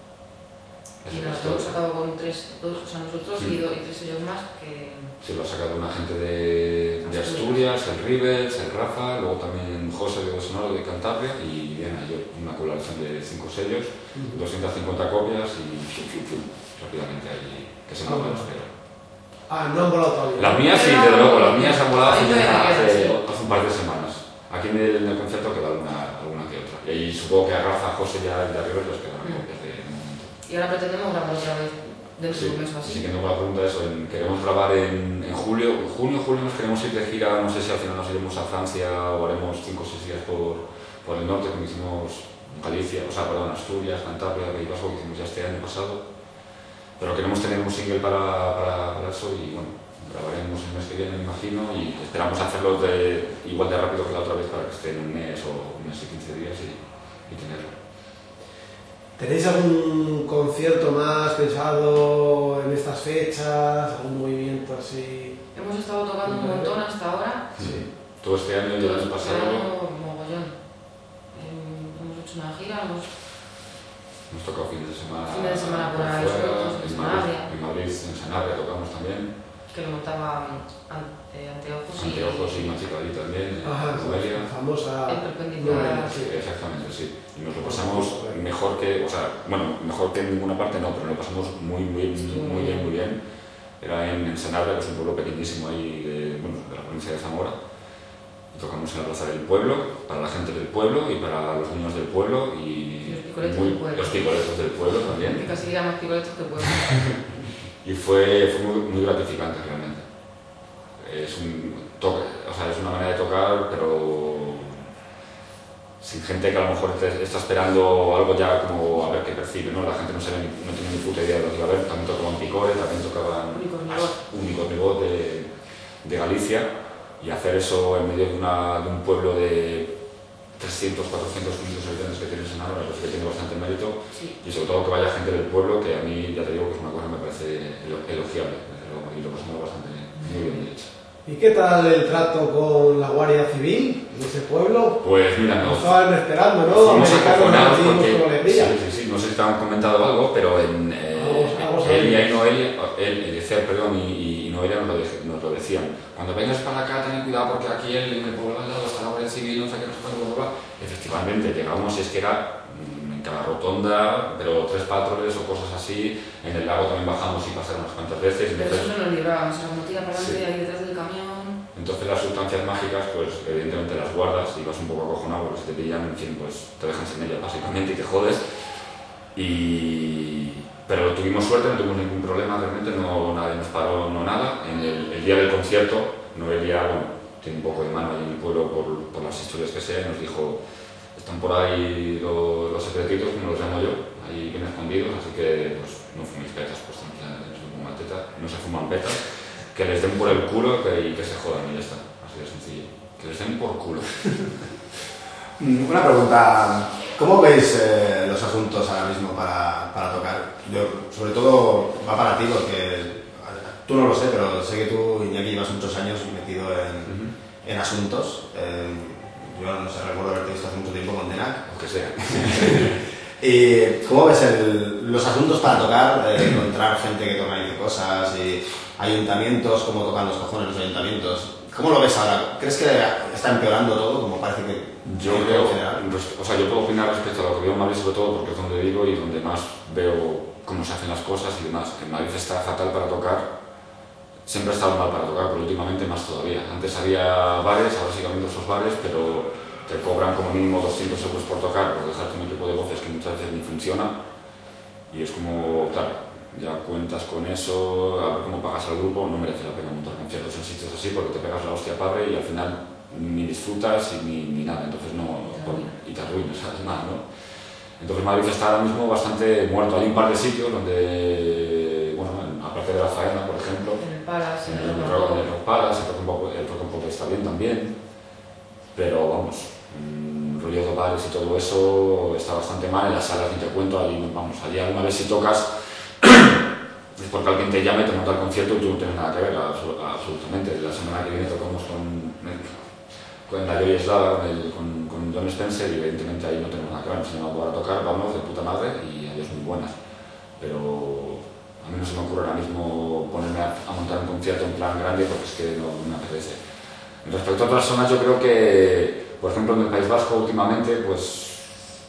Y eso nos es hemos todo. sacado con tres, dos, o sea, nosotros y, Mm. do- y tres sellos más que... Sí, lo ha sacado una gente de, de Asturias, el Rivers, el Rafa, luego también José de Sonoro de Cantabria y Diana y yo, una colaboración de cinco sellos, doscientas cincuenta copias y fiu, fiu, fiu, rápidamente ahí, que se muevan los pero. Ah, no han volado todavía. Las mías sí, desde luego, las mías se han volado hace, Ahí todavía hace, quedan, sí. hace un par de semanas. Aquí en el, en el concierto queda alguna, alguna que otra. Y ahí supongo que a Rafa, José y a y a Rivers les quedarán Mm. copias de de momento. Y ahora pretendemos grabar otra vez dentro Sí, de un mes o así. sí que tengo la pregunta de eso. En- queremos grabar en, en julio. En junio, julio nos queremos ir de gira. No sé si al final nos iremos a Francia o haremos cinco o seis días por, por el norte, como hicimos en Galicia, o sea, perdón, Asturias, Cantabria, País Vasco, que hicimos ya este año pasado. Pero queremos tener un single para, para, para eso y bueno, grabaremos el mes que viene, me imagino, y esperamos hacerlo de, igual de rápido que la otra vez para que esté en un mes o un mes y quince días y, y tenerlo. ¿Tenéis algún concierto más pensado en estas fechas? ¿Algún movimiento así? Hemos estado tocando un montón hasta ahora. Sí. Todo este año y el año Este pasado. año, mogollón. Em, Hemos hecho una gira, hemos... Hemos tocado fines de semana, Fines de semana por ahí, fuera, sueltos, en en, Sanabria. Madrid, en Madrid, en Sanabria tocamos también, que lo montaba an- eh, Anteojos y... Anteojos y Machicalí también, en Ajá, Noelia. la famosa En perpendicular. Noelia, sí. Exactamente, sí. Y nos lo pasamos, mejor que, o sea, bueno, mejor que en ninguna parte no, pero lo pasamos muy, muy, muy bien, muy bien. Era en, en Senarra, que es un pueblo pequeñísimo ahí, de, bueno, de la provincia de Zamora. Y tocamos en la plaza del pueblo, para la gente del pueblo y para los niños del pueblo y, Y los picoletos muy- del pueblo. los picoletos del pueblo también. Que casi diría más picoletos que pueblo. Y fue, fue muy, muy gratificante realmente. Es, un toque, o sea, es una manera de tocar, pero sin gente que a lo mejor te- está esperando algo ya como a ver qué percibe, ¿no? La gente no, sabe, ni- no tiene ni puta idea de lo que iba a ver. También tocaban Picore, también tocaban Únicos Nigot. Únicos Nigot de, de Galicia. Y hacer eso en medio de, una, de un pueblo de trescientos, cuatrocientos, quinientos habitantes que tienes en ahora, pues que tiene bastante mérito. Sí. Y sobre todo que vaya gente del pueblo, que a mí ya te digo que es una cosa que me parece elo- elogiable. Y lo pasamos bastante bien, muy bien de hecho. ¿Y qué tal el trato con la Guardia Civil en ese pueblo? Pues mira, nos, Estaban esperando, ¿no? fuimos Americanos acojonados recibimos porque... con alegría. Sí, sí, sí, no sé si te han comentado algo, pero en... Eh, Vamos, vamos a Elia ver. y Noelia, él, Eliezer, perdón, y, y Noelia nos lo, dej- nos lo decían. Cuando vengas para acá, ten cuidado porque aquí en el pueblo al lado está la Guardia Civil, no sé qué, no sé cuánto, bla, bla, bla. Efectivamente, llegamos y es que era mm, en cada rotonda, pero tres patroles o cosas así. En el lago también bajamos y pasaron unas cuantas veces. Pero Entonces, eso no nos librábamos, era como tira para adelante Sí. ahí detrás del camión. entonces las sustancias mágicas, pues evidentemente las guardas y vas un poco acojonado porque si te pillan, en fin, pues te dejan sin ellas básicamente y te jodes. Y... Pero tuvimos suerte, no tuvimos ningún problema, realmente no, nadie nos paró, no nada. En el, el día del concierto, Noelia, bueno, tiene un poco de mano ahí en el pueblo por, por las historias que sé, nos dijo, están por ahí los, los secretitos, como los llamo yo, ahí bien escondidos, así que pues no fuméis petas, pues tranquila, no se fuman tetas, no se fuman petas, que les den por el culo que, y que se jodan y ya está, así de sencillo, que les den por culo. Mm, Una pregunta, ¿cómo veis eh, los asuntos ahora mismo para, para tocar? Yo, sobre todo, va para ti porque tú no lo sé, pero sé que tú, Iñaki, llevas muchos años metido en, en asuntos. Eh, yo no sé, recuerdo haberte visto hace mucho tiempo con Denac. O que sea. ¿Y cómo ves el- los asuntos para tocar? Eh, encontrar gente que organice cosas y ayuntamientos, cómo tocan los cojones los ayuntamientos. ¿Cómo lo ves ahora? ¿Crees que está empeorando todo, como parece que Yo que creo, en general? o sea, yo puedo opinar respecto a lo que veo en Madrid sobre todo porque es donde vivo y donde más veo cómo se hacen las cosas y demás. En Madrid está fatal para tocar, siempre ha estado mal para tocar, pero últimamente más todavía. Antes había bares, ahora sigue habiendo esos bares, pero te cobran como mínimo doscientos euros por tocar, por dejarte un equipo de voces que muchas veces ni funciona. Y es como, claro, ya cuentas con eso, a ver cómo pagas al grupo, no merece la pena montar conciertos en sitios así porque te pegas la hostia padre y al final ni disfrutas y ni, ni nada, entonces no, y te arruinas, ¿sabes? Nada, ¿no? Entonces Madrid está ahora mismo bastante muerto. Hay un par de sitios donde, bueno, en- aparte de la faena, por ejemplo, En el Palace, en en el el rock, en Rock. el rock Palace, el rock and pop, el rock and pop está bien también, pero vamos, mm, rollo de bares y todo eso está bastante mal. En las salas ni te cuento, allí, vamos, allí alguna vez si tocas es porque alguien te llama y te monta el concierto y tú no tienes nada que ver, abso- absolutamente. La semana que viene tocamos con, con la Joy Slava, con, el- con, con John Spencer y evidentemente ahí no tenemos nada que ver, nos llamamos para tocar, vamos de puta madre y adiós muy buenas. Pero a mí no se me ocurre ahora mismo ponerme a, a montar un concierto en plan grande porque es que no, no me apetece. Respecto a otras zonas, yo creo que, por ejemplo, en el País Vasco últimamente, pues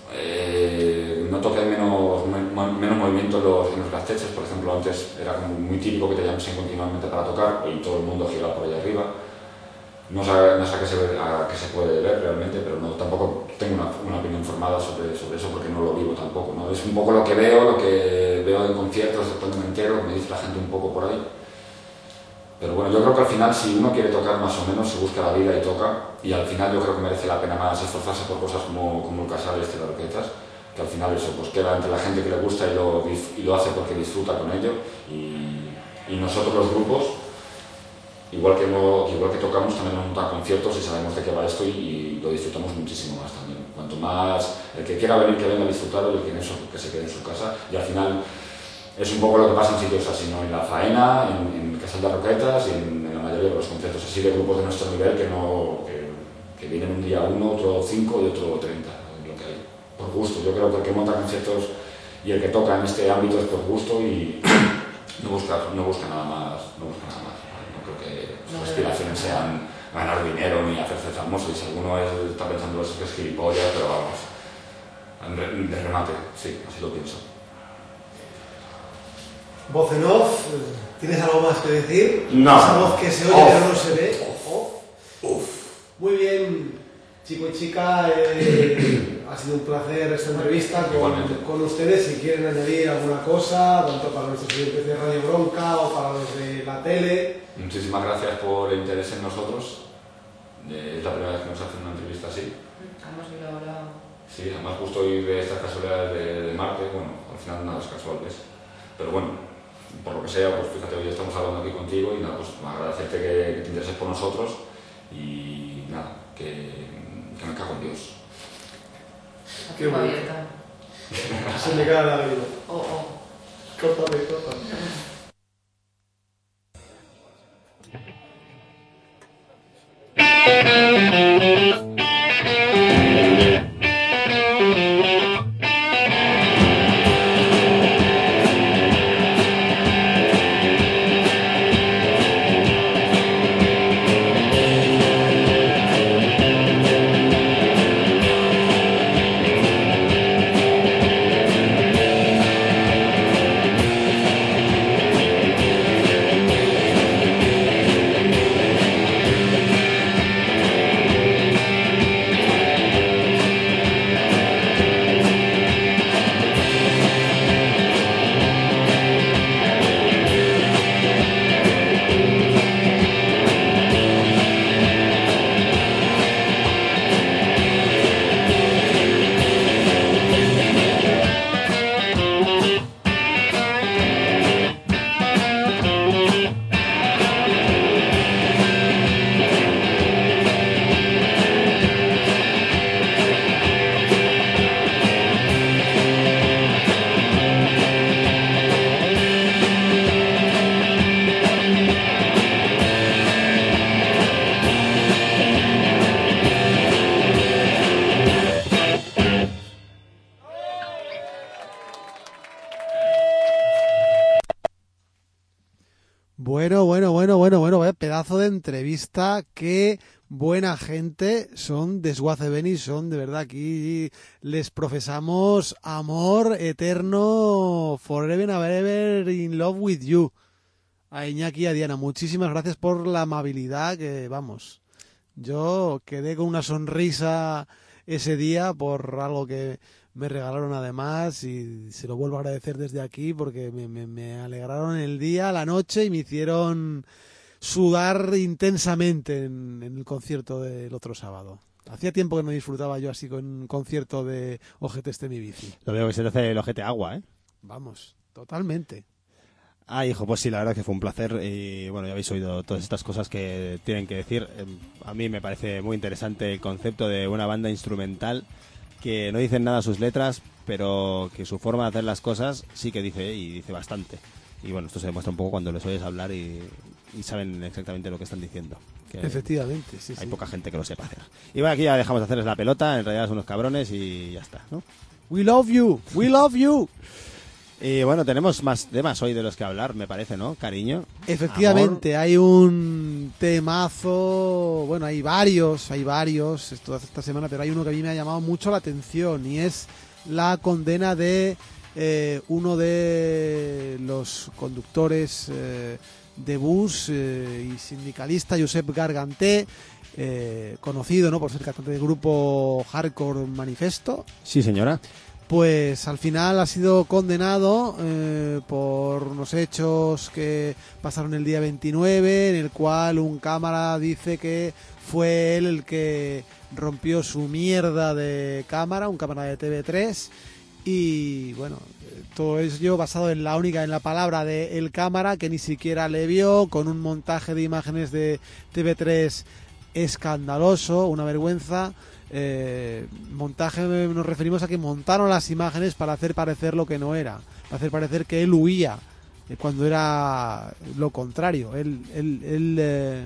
eh, noto que hay menos, men- menos movimiento en los, en los gasteches. Por ejemplo, antes era como muy típico que te llamasen continuamente para tocar y todo el mundo gira por allá arriba. No sé, no sé a, qué se ve- a qué se puede ver realmente, pero no, tampoco tengo una, una opinión formada sobre, sobre eso porque no lo vivo tampoco, ¿no? Es un poco lo que veo, lo que veo en conciertos, después me entero, me dice la gente un poco por ahí. Pero bueno, yo creo que al final si uno quiere tocar más o menos, se busca la vida y toca. Y al final yo creo que merece la pena más esforzarse por cosas como, como el casal este de orquestas, que al final eso pues queda entre la gente que le gusta y lo, dif- y lo hace porque disfruta con ello. Y, y nosotros los grupos, igual que, no, igual que tocamos, también nos montan conciertos y sabemos de qué va esto y, y lo disfrutamos muchísimo más también. Cuanto más, el que quiera venir, que venga a disfrutarlo y el que, no, que se quede en su casa. Y al final es un poco lo que pasa en sitios así, ¿no? En la faena, en, en el Casal de Roquetas y en, en la mayoría de los conciertos así de grupos de nuestro nivel que, no, que, que vienen un día uno, otro cinco y otro treinta, lo que hay. Por gusto, yo creo que el que monta conciertos y el que toca en este ámbito es por gusto y no busca, no busca nada más, no busca nada más. No creo que sus aspiraciones sean ganar dinero ni hacerse famoso y si alguno es- está pensando eso es que es gilipollas, pero vamos. en re- de remate, sí, así lo pienso. Voz en off, ¿tienes algo más que decir? No. Esa voz que se oye Off. pero no se ve. Off. Muy bien, chico y chica, eh, ha sido un placer esta entrevista con, Igualmente. con ustedes. Si quieren añadir alguna cosa, tanto para nuestros oyentes de Radio Bronca o para los de la tele. Muchísimas gracias por el interés en nosotros. Eh, es la primera vez que nos hacen una entrevista así. Además, mira, ahora... Sí, además justo hoy de estas casualidades de, de Marte, bueno, al final nada es casual, ¿ves? Pero bueno, por lo que sea, pues fíjate, hoy estamos hablando aquí contigo y nada, pues agradecerte que, que te intereses por nosotros y nada, que, que me cago en Dios. La Qué tipa bueno. abierta. Se me cae la vida. Oh, oh. Córtame, córtame. Bueno, bueno, bueno, bueno, bueno, vaya pedazo de entrevista, qué buena gente son Desguace Beni, son de verdad, aquí les profesamos amor eterno, forever and ever in love with you. A Iñaki y a Diana, muchísimas gracias por la amabilidad, que vamos, yo quedé con una sonrisa ese día por algo que me regalaron además y se lo vuelvo a agradecer desde aquí porque me, me, me alegraron el día, la noche y me hicieron sudar intensamente en, en el concierto del otro sábado. Hacía tiempo que no disfrutaba yo así con un concierto de Ojete este mi bici. Lo veo que se te hace el ojete agua, ¿eh? Vamos, totalmente. Ah, hijo, pues sí, la verdad que fue un placer y bueno, ya habéis oído todas estas cosas que tienen que decir. Eh, A mí me parece muy interesante el concepto de una banda instrumental que no dicen nada sus letras, pero que su forma de hacer las cosas sí que dice y dice bastante. Y bueno, esto se demuestra un poco cuando les oyes hablar y, y saben exactamente lo que están diciendo. Que Efectivamente, sí, hay sí. poca gente que lo sepa hacer. Y bueno, aquí ya dejamos de hacerles la pelota, en realidad son unos cabrones y ya está, ¿no? We love you, we love you. Y bueno, tenemos más temas hoy de los que hablar, me parece, ¿no? Cariño. Efectivamente, hay un temazo, bueno, hay varios, hay varios esto esta semana, pero hay uno que a mí me ha llamado mucho la atención y es la condena de eh, uno de los conductores eh, de bus eh, y sindicalista, Josep Garganté, eh, conocido, ¿no?, por ser cantante del grupo Hardcore Manifesto. Sí, señora. Pues al final ha sido condenado eh, por unos hechos que pasaron el día veintinueve, en el cual un cámara dice que fue él el que rompió su mierda de cámara, un cámara de T V tres, y bueno, todo ello basado en la única, en la palabra de el cámara, que ni siquiera le vio, con un montaje de imágenes de T V tres escandaloso, una vergüenza. Eh, montaje, nos referimos a que montaron las imágenes para hacer parecer lo que no era, para hacer parecer que él huía eh, cuando era lo contrario. Él, él, él eh,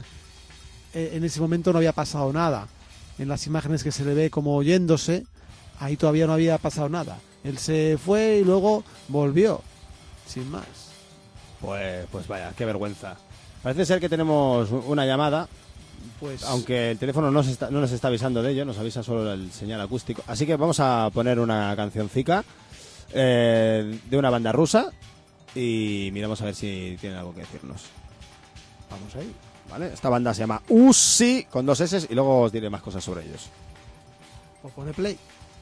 en ese momento no había pasado nada. En las imágenes que se le ve como yéndose, ahí todavía no había pasado nada. Él se fue y luego volvió, sin más. Pues, pues vaya, qué vergüenza. Parece ser que tenemos una llamada. Pues Aunque el teléfono no, se está- no nos está avisando de ello, nos avisa solo el señal acústico. Así que vamos a poner una cancioncica eh, de una banda rusa y miramos a ver si tienen algo que decirnos. vamos ahí. ¿Vale? Esta banda se llama Uzi con dos S y luego os diré más cosas sobre ellos. O pone play.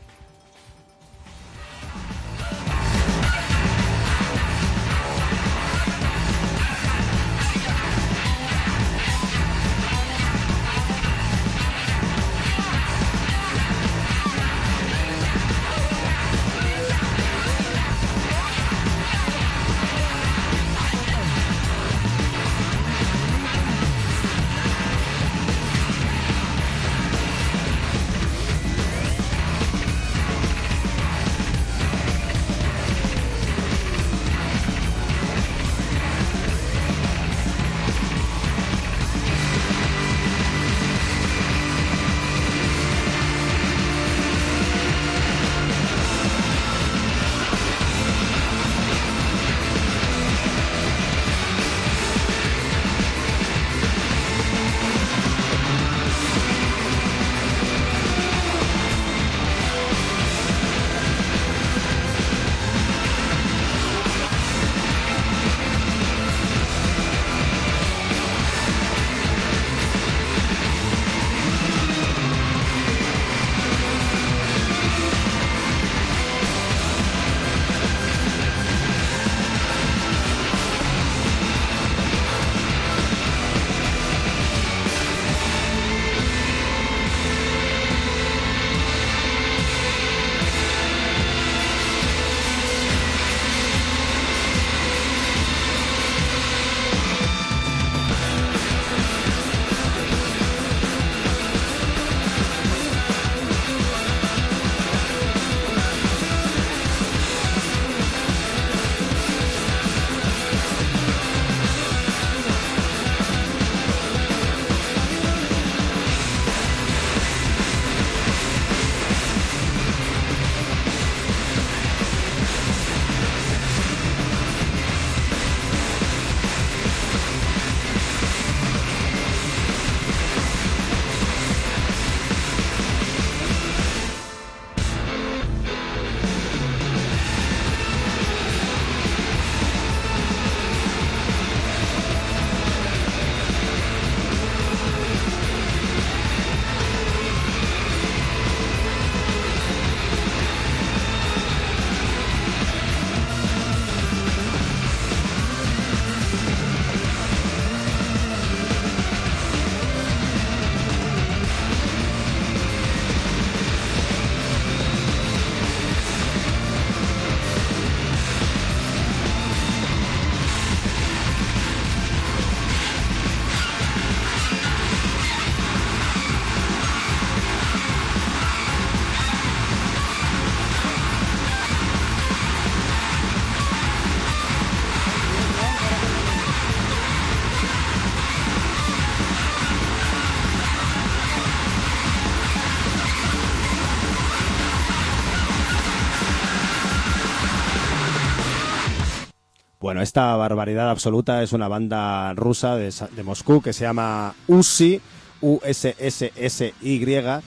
Bueno, esta barbaridad absoluta es una banda rusa de, Sa- de Moscú que se llama Uzi, U S S S Y,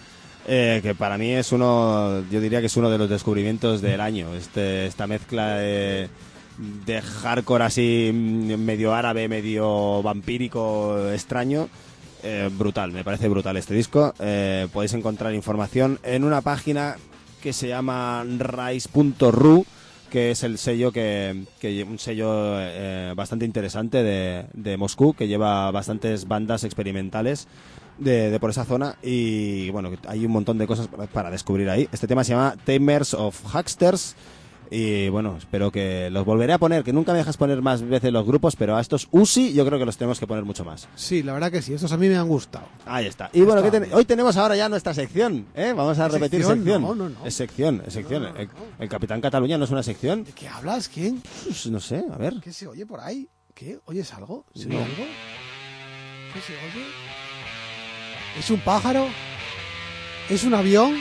eh, que para mí es uno, yo diría que es uno de los descubrimientos del año. Este, esta mezcla de, de hardcore así mm, medio árabe, medio vampírico, extraño. Eh, brutal, me parece brutal este disco. Eh, podéis encontrar información en una página que se llama rise punto ru, que es el sello que, que un sello eh, bastante interesante de, de Moscú, que lleva bastantes bandas experimentales de, de por esa zona, y bueno, hay un montón de cosas para, para descubrir ahí. Este tema se llama Tamers of Hucksters. Y bueno, espero que los volveré a poner, que nunca me dejas poner más veces los grupos, pero a estos Uzi yo creo que los tenemos que poner mucho más. Sí, la verdad que sí, estos a mí me han gustado. Ahí está. Y bueno, Está ¿qué ten- hoy tenemos ahora ya nuestra sección, ¿eh? Vamos a ¿Qué repetir sección? sección. No, no, no. Es sección, es sección. No, no, no, el, no. el Capitán Cataluña no es una sección. ¿De qué hablas? ¿Quién? Pues no sé, a ver. ¿Qué se oye por ahí? ¿Qué? ¿Oyes algo? ¿Se No. oye algo? ¿Qué se oye? ¿Es un pájaro? ¿Es un avión?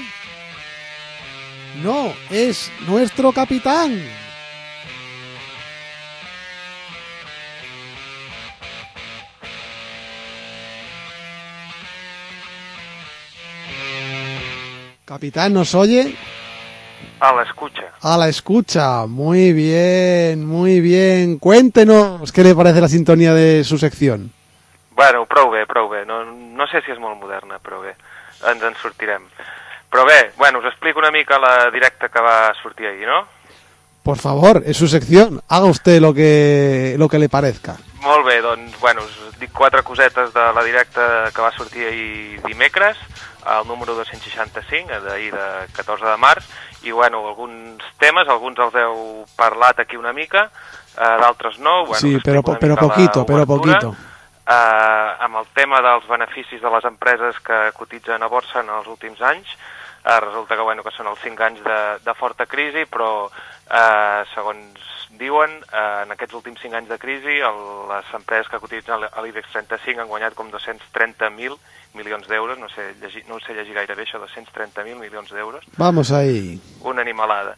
No, es nuestro capitán. Capitán, ¿nos oye? A la escucha. A la escucha. Muy bien, muy bien. Cuéntenos qué le parece la sintonía de su sección. Bueno, prou bé, prou bé. No, no sé si és molt moderna, però bé, ens en sortirem. Però bé, bueno, us explico una mica la directa que va sortir ahir, no? Por favor, es su sección. Haga usted lo que, lo que le parezca. Molt bé, doncs, bueno, us dic quatre cosetes de la directa que va sortir ahir dimecres, el número dos-cents seixanta-cinc, d'ahir de catorze de març, i, bueno, alguns temes, alguns els heu parlat aquí una mica, eh, d'altres no. Bueno, sí, pero, una pero mica poquito, pero l'obertura. poquito. Eh, amb el tema dels beneficis de les empreses que cotitzen a borsa en els últims anys, eh, resulta que, bueno, que són els cinc anys de, de forta crisi, però eh, segons diuen, eh, en aquests últims cinc anys de crisi, el, les empreses que cotitzen a l'IBEX trenta-cinc han guanyat com dos-cents trenta mil milions d'euros, no sé, llegir, no ho sé llegir gaire bé això, dos-cents trenta mil milions d'euros. Vamos ahí. Una animalada.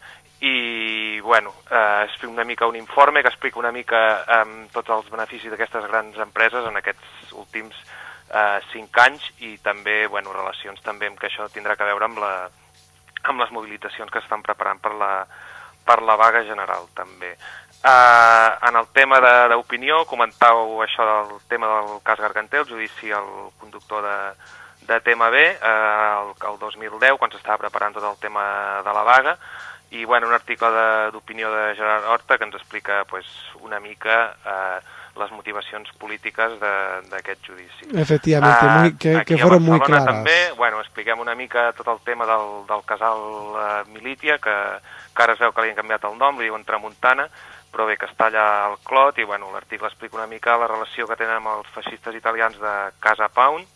I, bueno, eh, és una mica un informe que explica una mica eh, tots els beneficis d'aquestes grans empreses en aquests últims eh, cinc anys i també, bueno, relacions també amb que això tindrà que veure amb, la, amb les mobilitzacions que estan preparant per la, per la vaga general, també. Eh, en el tema d'opinió, comentàveu això del tema del cas Garganter, el judici al conductor de, de T M B, eh, el, el dos mil deu, quan s'estava preparant tot el tema de la vaga, i, bueno, un article d'opinió de, de Gerard Horta que ens explica, pues, una mica eh, les motivacions polítiques d'aquest judici. Efectivamente, uh, muy, que, que fueron muy claras. També, bueno, expliquem una mica tot el tema del, del casal uh, Militia, que, que ara es veu que li han canviat el nom, li diuen Tramuntana, però bé, que està allà al Clot, i, bueno, l'article explica una mica la relació que tenen amb els feixistes italians de Casa Pound,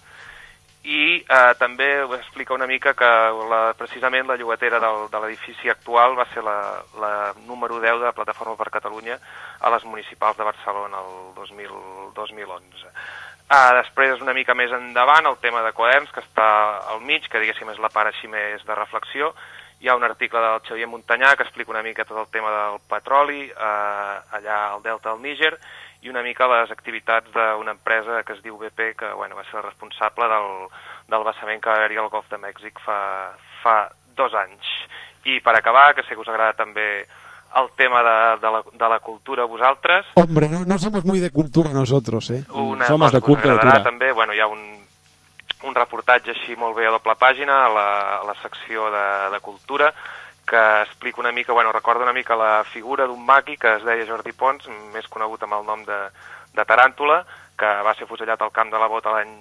i eh, també explica una mica que la, precisament la llogatera del, de l'edifici actual va ser la, la número deu de Plataforma per Catalunya a les municipals de Barcelona el dos mil, dos mil onze. Ah, després, una mica més endavant, el tema de quaderns, que està al mig, que diguéssim és la part així més de reflexió. Hi ha un article del Xavier Montanyà que explica una mica tot el tema del petroli, eh, allà al delta del Níger, i una mica les activitats d'una empresa que es diu B P, que, bueno, va ser responsable del, del vessament que va haver-hi al Golf de Mèxic fa, fa dos anys. I per acabar, que sé que us agrada també el tema de, de, la, de la cultura a vosaltres. Hombre, no, no somos muy de cultura nosotros, ¿eh? Una Somos de cosa que us agradarà cultura. també, bueno, hi ha un, un reportatge així molt bé a doble pàgina a la, a la secció de, de cultura, que explica una mica, bueno, recorda una mica la figura d'un maqui que es deia Jordi Pons, més conegut amb el nom de, de Taràntula, que va ser fusellat al camp de la Bota l'any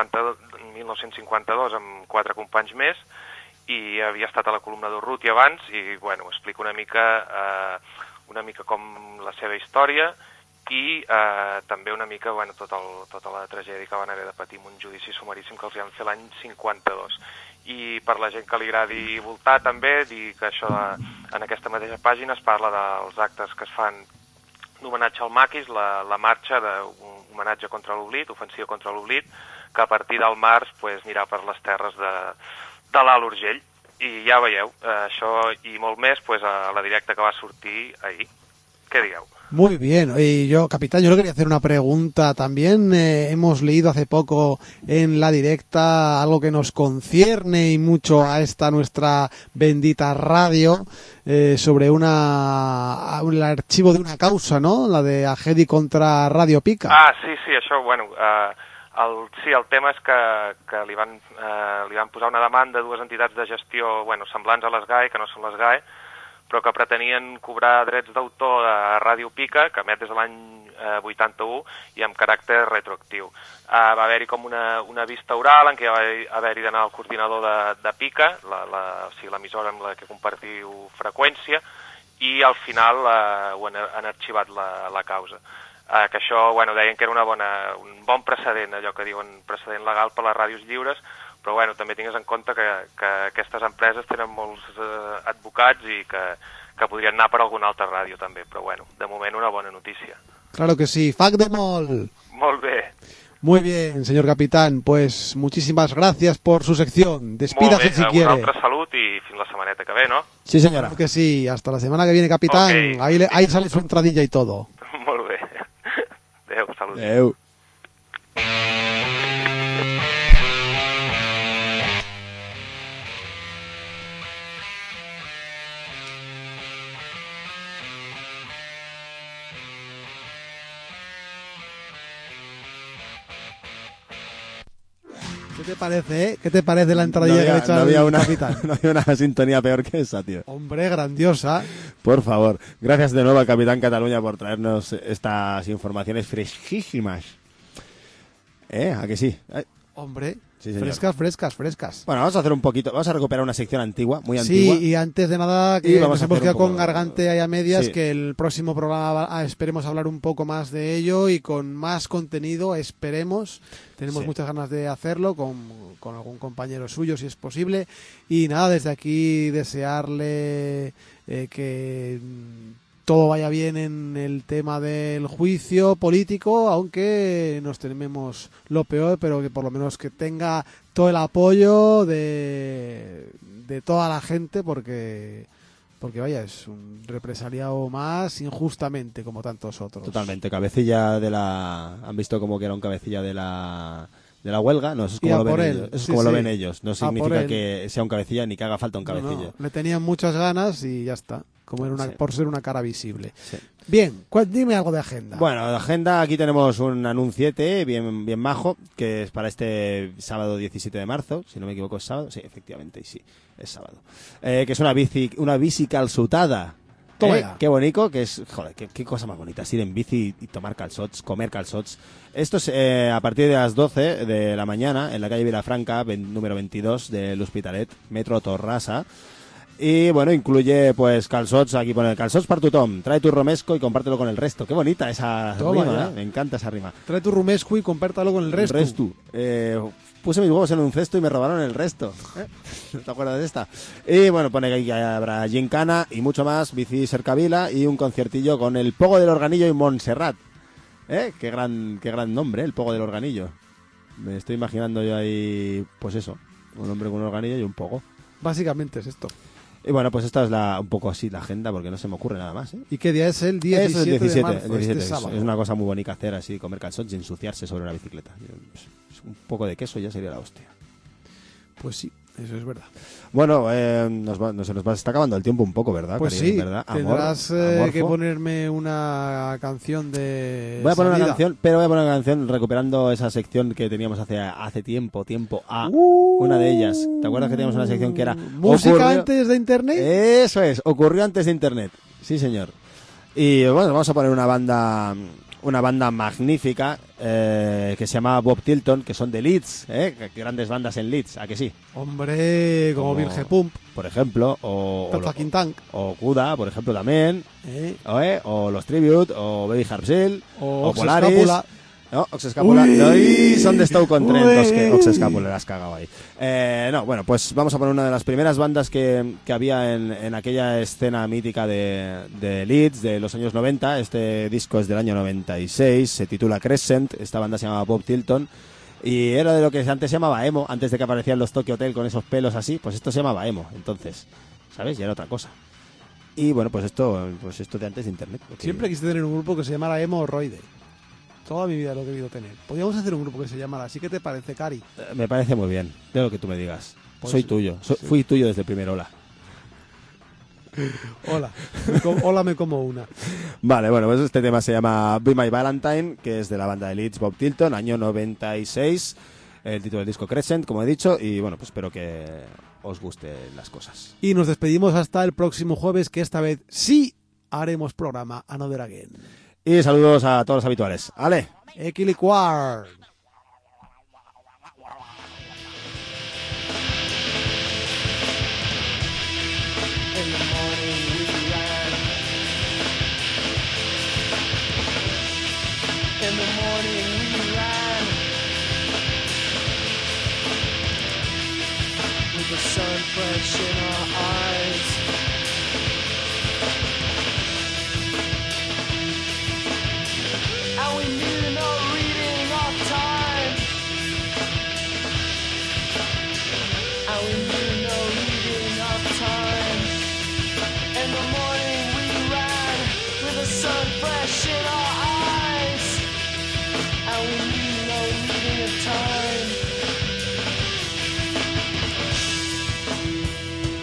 mil nou-cents cinquanta-dos amb quatre companys més, i havia estat a la columna d'Urruti abans, i, bueno, explica una mica, eh, una mica com la seva història, i eh, també una mica, bueno, tot el, tota la tragèdia que van haver de patir amb un judici sumaríssim que els van fer l'any cinquanta-dos. I per la gent que li agradi voltar també, dir que això de, en aquesta mateixa pàgina es parla dels actes que es fan d'homenatge al maquis, la, la marxa d'un homenatge contra l'oblit, ofensiva contra l'oblit, que a partir del març pues, anirà per les terres de, de l'Alt Urgell. I ja veieu, eh, això i molt més pues, a la directa que va sortir ahir. Què dieu? Muy bien. Y yo, capitán, yo le quería hacer una pregunta. También eh, hemos leído hace poco en la directa algo que nos concierne y mucho a esta nuestra bendita radio eh, sobre una el archivo de una causa, ¿no? La de Agedi contra Radio Pica. Ah, sí, sí, això, bueno, eh, el, sí, el tema és que, que li, van, eh, li van posar una demanda a dues entitats de gestió, bueno, semblants a les G A E, que no són les G A E, però que pretenien cobrar drets d'autor a Ràdio Pica, que emet des de l'any eh, vuitanta-u i amb caràcter retroactiu. Eh, va haver-hi com una, una vista oral en què va haver-hi d'anar al coordinador de, de Pica, la, la, o sigui, l'emissora amb la que compartiu freqüència, i al final eh, ho han, han arxivat la, la causa. Eh, que això, bueno, deien que era una bona, un bon precedent, allò que diuen precedent legal per les ràdios lliures, però bueno, també tingues en compte que, que aquestes empreses tenen molts eh, advocats i que, que podrien anar per alguna altra ràdio també, però bueno, de moment una bona notícia. Claro que sí, fac de molt. Molt bé. Muy bien, señor capitán, pues muchísimas gracias por su sección. Despídase si quiere. Molt bé, una altra salut i fins la setmaneta que ve, ¿no? Sí, señora. Claro que sí, hasta la semana que viene, capitán. Okay. Ahí, le, ahí sale su entradilla y todo. Molt bé. Adéu, salut. Adéu. ¿Qué te parece, eh? ¿Qué te parece la entradilla No había, que le he hecho no al había una, capitán? no había una sintonía peor que esa, tío. Hombre, grandiosa. Por favor. Gracias de nuevo al Capitán Cataluña por traernos estas informaciones fresquísimas. ¿Eh? ¿A que sí? Ay. Hombre, Sí, señor. frescas, frescas, frescas. Bueno, vamos a hacer un poquito, vamos a recuperar una sección antigua, muy antigua. Sí, y antes de nada, Y que vamos nos a hemos hacer un quedado con poco- gargante ahí a medias, Sí. que el próximo programa va- ah, esperemos hablar un poco más de ello y con más contenido, esperemos. Tenemos Sí. muchas ganas de hacerlo con, con algún compañero suyo, si es posible. Y nada, desde aquí desearle eh, que mm, todo vaya bien en el tema del juicio político, aunque nos tememos lo peor, pero que por lo menos que tenga todo el apoyo de, de toda la gente, porque porque vaya, es un represaliado más injustamente como tantos otros. Totalmente, cabecilla de la... ¿Han visto como que era un cabecilla de la... de la huelga? No, eso es Y como, a lo ven, por él, ellos. Eso es sí, como lo sí. ven ellos. No A por significa él. que sea un cabecilla ni que haga falta un No, no, cabecilla. le tenían muchas ganas y ya está, como era una, Sí. por ser una cara visible. Sí. Bien, cu- dime algo de agenda. Bueno, de agenda, aquí tenemos un anunciete bien, bien majo, que es para este sábado diecisiete de marzo, si no me equivoco es sábado, sí, efectivamente, y sí, es sábado. Eh, que es una bici, una bici calçotada. Toma ¿Eh? ya. Qué bonito, que es, joder, qué, qué cosa más bonita, ir en bici y tomar calzots, comer calzots. Esto es eh, a partir de las doce de la mañana, en la calle Vilafranca, ven- número veintidós del Hospitalet, Metro Torrasa. Y bueno, incluye pues calzots, aquí pone calzots para tu Tom, trae tu romesco y compártelo con el resto. Qué bonita esa Toma rima, ya. ¿eh? Me encanta esa rima. Trae tu rumescu y compártalo con el resto. El resto. Eh, puse mis huevos en un cesto y me robaron el resto. ¿Eh? ¿No te acuerdas de esta? Y bueno, pone que ahí habrá gincana y mucho más, bici cercavila y un conciertillo con el Pogo del Organillo y Montserrat. ¿Eh? Qué gran, qué gran nombre, ¿eh? El Pogo del Organillo. Me estoy imaginando yo ahí, pues eso, un hombre con un organillo y un pogo. Básicamente es esto. Y bueno, pues esta es la un poco así la agenda, porque no se me ocurre nada más, ¿eh? ¿Y qué día es el Eso es diecisiete, el diecisiete, de marzo? el diecisiete. Este Es- sábado. Es una cosa muy bonita hacer así, comer calzots y ensuciarse sobre una bicicleta. Es un poco de queso y ya sería la hostia. Pues sí, eso es verdad. Bueno, eh, nos va- nos- se nos va, está acabando el tiempo un poco, ¿verdad? Pues Caribe? sí, ¿Verdad? Amor, tendrás eh, amorfo. que ponerme una canción de Voy a poner una salida. canción, pero voy a poner una canción recuperando esa sección que teníamos hace, hace tiempo, tiempo A. Uh, Una de ellas. ¿Te acuerdas que teníamos una sección que era... ¿Música ocurrió- antes de internet? Eso es, ocurrió antes de internet. Sí, señor. Y bueno, vamos a poner una banda una banda magnífica eh, que se llama Bob Tilton, que son de Leeds, ¿eh? Que- que grandes bandas en Leeds, ¿a que sí? Hombre, como, Como- Virge Pump, Por ejemplo, o, o, Pet Fucking Tank, o Kuda, por ejemplo, también, ¿eh? o, eh, o los Tribute, o Baby Harpsil, o, o Polaris. Oxescápula. No, Oxescápula. Uy. No, y son de Stoke-on-Trent, Uy. los que Oxescápula le has cagado ahí. Eh, no, bueno, pues vamos a poner una de las primeras bandas que, que había en, en aquella escena mítica de, de Leeds de los años noventa. Este disco es del año noventa y seis, se titula Crescent, esta banda se llama Bob Tilton. Y era de lo que antes se llamaba emo, antes de que aparecían los Tokyo Hotel con esos pelos así, pues esto se llamaba emo, entonces, ¿sabes? Ya era otra cosa. Y bueno, pues esto, pues esto de antes de internet. porque- Siempre quise tener un grupo que se llamara Emo Roide. Toda mi vida lo he querido tener. Podríamos hacer un grupo que se llamara así. ¿Qué te parece, Cari? Eh, Me parece muy bien, de lo que tú me digas. Pues Soy sí, tuyo, so- sí. fui tuyo desde el primer hola. Hola. Me co- Hola, me como una. Vale, bueno, pues este tema se llama Be My Valentine, que es de la banda de Leeds, Bob Tilton, año noventa y seis. El título del disco Crescent, como he dicho, y bueno, pues espero que os gusten las cosas. Y nos despedimos hasta el próximo jueves, que esta vez sí haremos programa Another Again. Y saludos a todos los habituales. ¡Ale! Equiliquar. In the morning we ran. In the morning we ran. With the sun fresh in our eyes. And we knew no reading of time. And we knew no reading of time. In the morning we ran with the sun fresh in our eyes. And we knew no reading of time.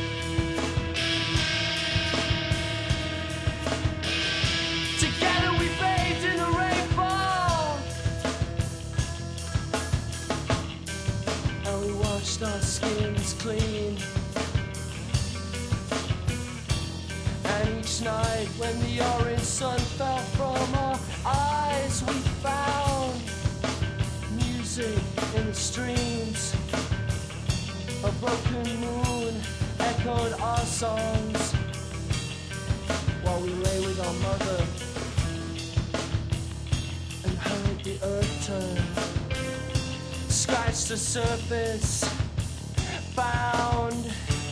clean. And each night when the orange sun fell from our eyes, we found music in the streams. A broken moon echoed our songs while we lay with our mother and heard the earth turn. Scratched the surface, found,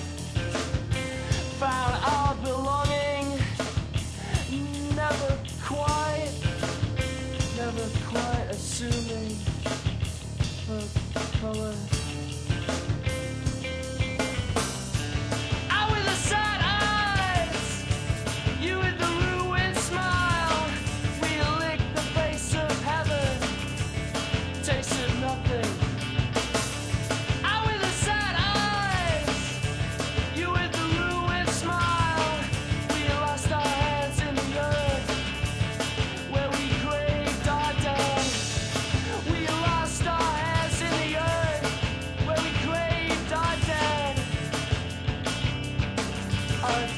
found our belonging. Never quite, never quite assuming her color. I with the sad eyes, you with the ruined smile. We licked the face of heaven, tasted nothing. I with the sad eyes, you with the ruined smile. We lost our hands in the earth, where we craved our dead. We lost our hands in the earth, where we craved our dead. Our